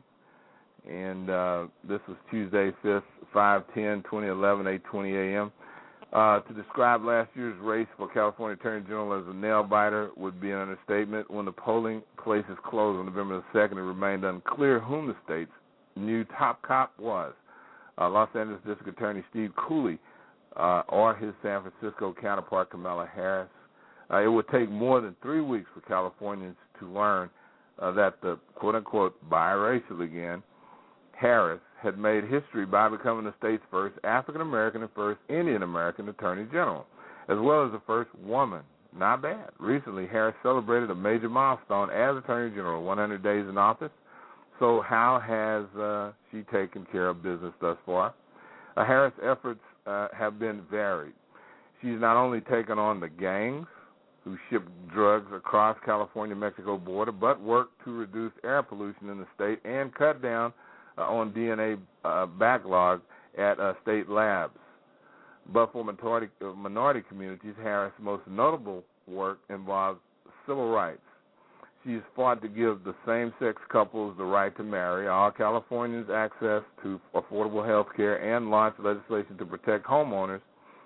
and uh, this was Tuesday, fifth, five ten, twenty eleven, eight twenty a.m. Uh, to describe last year's race for California Attorney General as a nail-biter would be an understatement. When the polling places closed on November the second, it remained unclear whom the state's new top cop was. Uh, Los Angeles District Attorney Steve Cooley uh, or his San Francisco counterpart Kamala Harris. Uh, it would take more than three weeks for Californians to learn uh, that the quote-unquote biracial again Harris had made history by becoming the state's first African American and first Indian American Attorney General, as well as the first woman. Not bad. Recently, Harris celebrated a major milestone as Attorney General, one hundred days in office. So how has uh, she taken care of business thus far? Uh, Harris' efforts uh, have been varied. She's not only taken on the gangs who ship drugs across California-Mexico border, but worked to reduce air pollution in the state and cut down uh, on D N A uh, backlog at uh, state labs. But for minority, uh, minority communities, Harris' most notable work involves civil rights. She's fought to give the same-sex couples the right to marry, all Californians access to affordable health care, and launched legislation to protect homeowners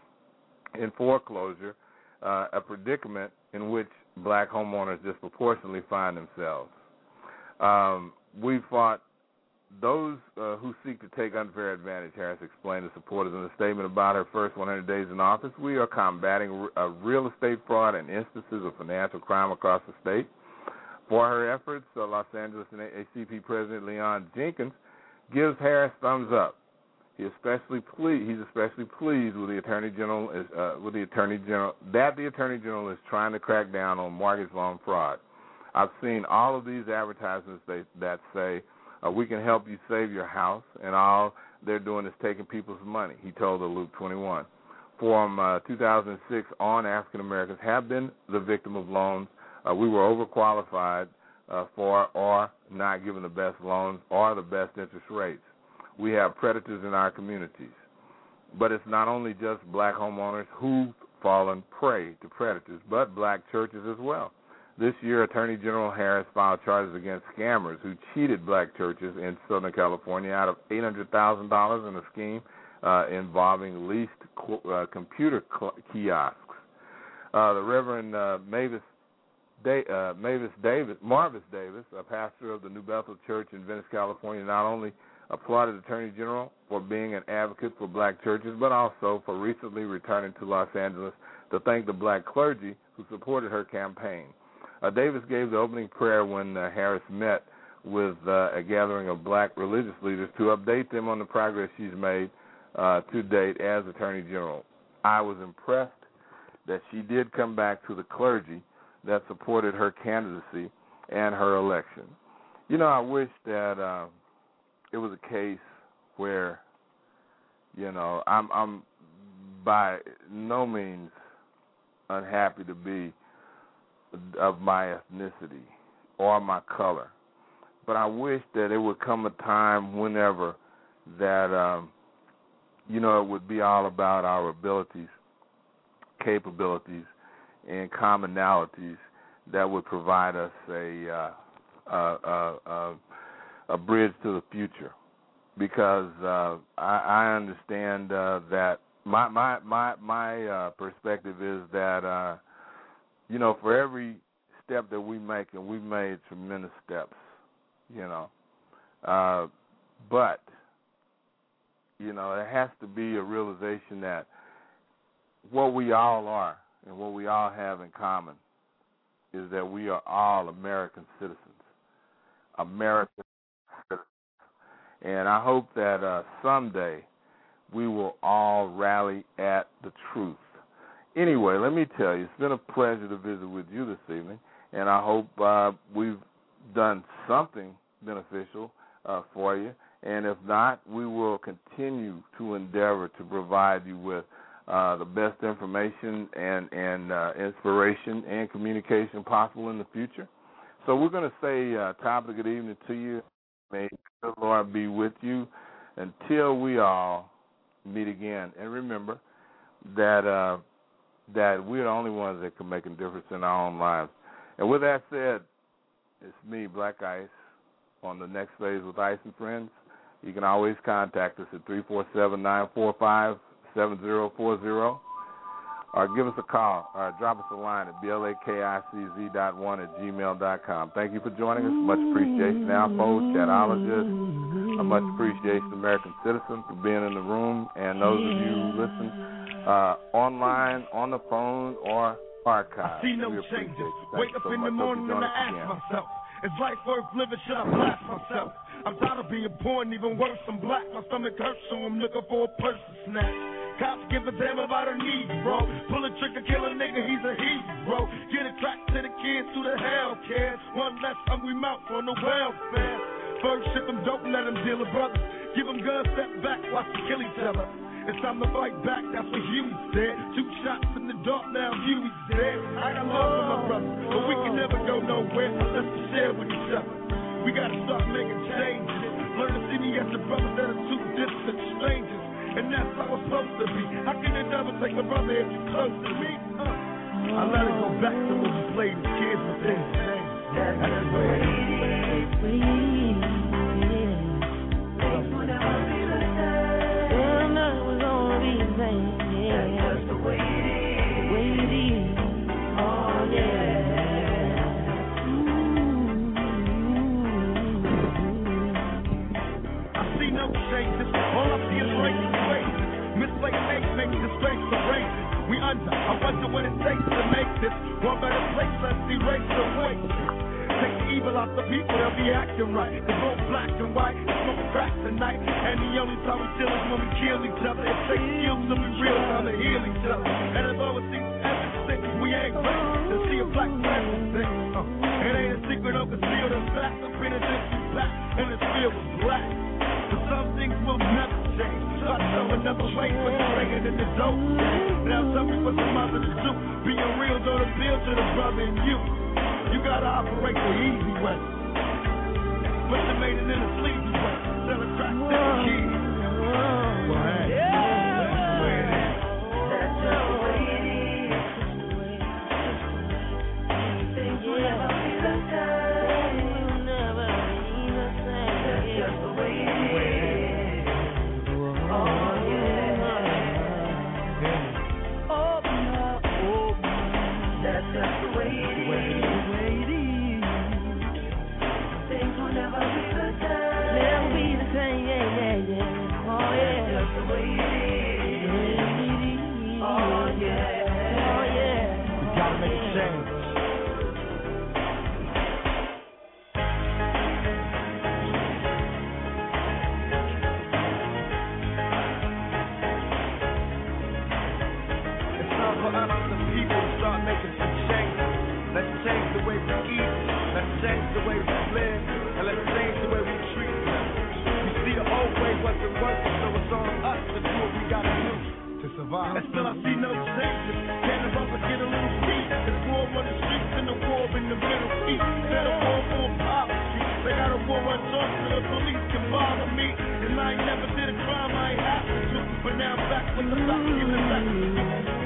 in foreclosure, uh, a predicament in which black homeowners disproportionately find themselves. Um, we fought those uh, who seek to take unfair advantage, Harris explained to supporters in a statement about her first one hundred days in office. We are combating uh, real estate fraud and instances of financial crime across the state. For her efforts, uh, Los Angeles A C P President Leon Jenkins gives Harris thumbs up. He especially ple- he's especially pleased with the Attorney General is, uh, with the Attorney General that the Attorney General is trying to crack down on mortgage loan fraud. I've seen all of these advertisements they, that say uh, we can help you save your house, and all they're doing is taking people's money. He told the Luke twenty-one. From uh, two thousand six on, African Americans have been the victim of loans. Uh, we were overqualified uh, for or not given the best loans or the best interest rates. We have predators in our communities. But it's not only just black homeowners who've fallen prey to predators, but black churches as well. This year, Attorney General Harris filed charges against scammers who cheated black churches in Southern California out of eight hundred thousand dollars in a scheme uh, involving leased uh, computer kiosks. Uh, the Reverend uh, Mavis Da- uh, Mavis Davis, Marvis Davis, a pastor of the New Bethel Church in Venice, California, not only applauded Attorney General for being an advocate for black churches, but also for recently returning to Los Angeles to thank the black clergy who supported her campaign. Uh, Davis gave the opening prayer when uh, Harris met with uh, a gathering of black religious leaders to update them on the progress she's made uh, to date as Attorney General. I was impressed that she did come back to the clergy that supported her candidacy and her election. You know, I wish that uh, it was a case where, you know, I'm, I'm by no means unhappy to be of my ethnicity or my color, but I wish that it would come a time whenever that, um, you know, it would be all about our abilities, capabilities, and commonalities that would provide us a uh, a, a, a, a bridge to the future. Because uh, I, I understand uh, that my my my my uh, perspective is that uh, you know, for every step that we make, and we've made tremendous steps, you know, uh, but you know, it has to be a realization that what we all are and what we all have in common is that we are all American citizens, American citizens. And I hope that uh, someday we will all rally at the truth. Anyway, let me tell you, it's been a pleasure to visit with you this evening, and I hope uh, we've done something beneficial uh, for you. And if not, we will continue to endeavor to provide you with Uh, the best information and, and uh, inspiration and communication possible in the future. So we're going to say uh, top of the good evening to you. May the Lord be with you until we all meet again. And remember that uh, that we're the only ones that can make a difference in our own lives. And with that said, it's me, Black Ice, on the next phase with Ice and Friends. You can always contact us at three four seven, nine four five, seven zero four zero, or give us a call, or drop us a line at blakicz dot one at gmail dot com. Thank you for joining us. Much appreciation, Alpo, chatologist. A much appreciation, American citizen, for being in the room, and those of you who listen uh, online, on the phone, or archive. I see no changes. Wake up so in the morning and I ask myself, is life worth living? Should I blast myself? I'm tired of being poor and even worse, I'm black. My stomach hurts, so I'm looking for a purse to snatch. Cops give a damn about a Negro. Pull a trigger, kill a nigga, he's a hero. Get a crack to the kids, who the hell cares? One less hungry mouth on the welfare. First ship them dope, let them deal with brothers. Give them guns, step back, watch them kill each other. It's time to fight back, that's what Huey said. Two shots in the dark, now Huey's dead. I got love for my brothers, but we can never go nowhere unless we share with each other. We gotta start making changes. Learn to see me as the brothers that are two distant strangers. And that's how it's supposed to be. How can you never take a brother if you're close to me? Uh. I let it go back to when we played as kids with things changed. That's the way it is. Things will never be the same. Well, nothing was gonna be the same. That's just the way it is. The way it is. Oh, yeah. Ooh. I see no changes. All I see is racist ways. Misplaced hate makes disgrace the race. We under. I wonder what it takes to make this one better place. Let's erase the waste. Take the evil out the people, they'll be acting right. They're both black and white, smoke crack tonight. And the only time we chill is when we kill each other. It takes skills to be real, time to heal each other. And as always seems everything, we ain't ready to see a black president. Uh, it ain't a secret or concealed. The facts have been as if we back and it's filled with black. But some things will never change. So I show another way, but you're bringing in the dope. Now tell me what's the mother to do. Being real, go to build to the brother in you. You gotta operate the easy way. But you made it in a sleazy way. Sell a crack to the kids. Well, hey, that's the way it is. That's just the way it is. Things will never be the same. Will never be the same. That's just the way it is. Oh yeah. Oh no. Oh. That's just the way it is. Never be the same. Never be the same, yeah, yeah, yeah. Oh, yeah. That's just the way it is. Oh, yeah. Oh, yeah. We gotta make a change. It's time for us, the people, to start making some changes. Let's change the way we eat. Let's change the way we live. And let's change the way we treat them. You see, the old way wasn't working, so it's on us to do what we gotta do to survive. And still I see no changes. Can the brothers get a little peace? There's war on the streets and the war in the Middle East. There's a war for poverty. They got a war on drugs so the police can bother me. And I ain't never did a crime I ain't have to do. But now I'm back with the back in the back.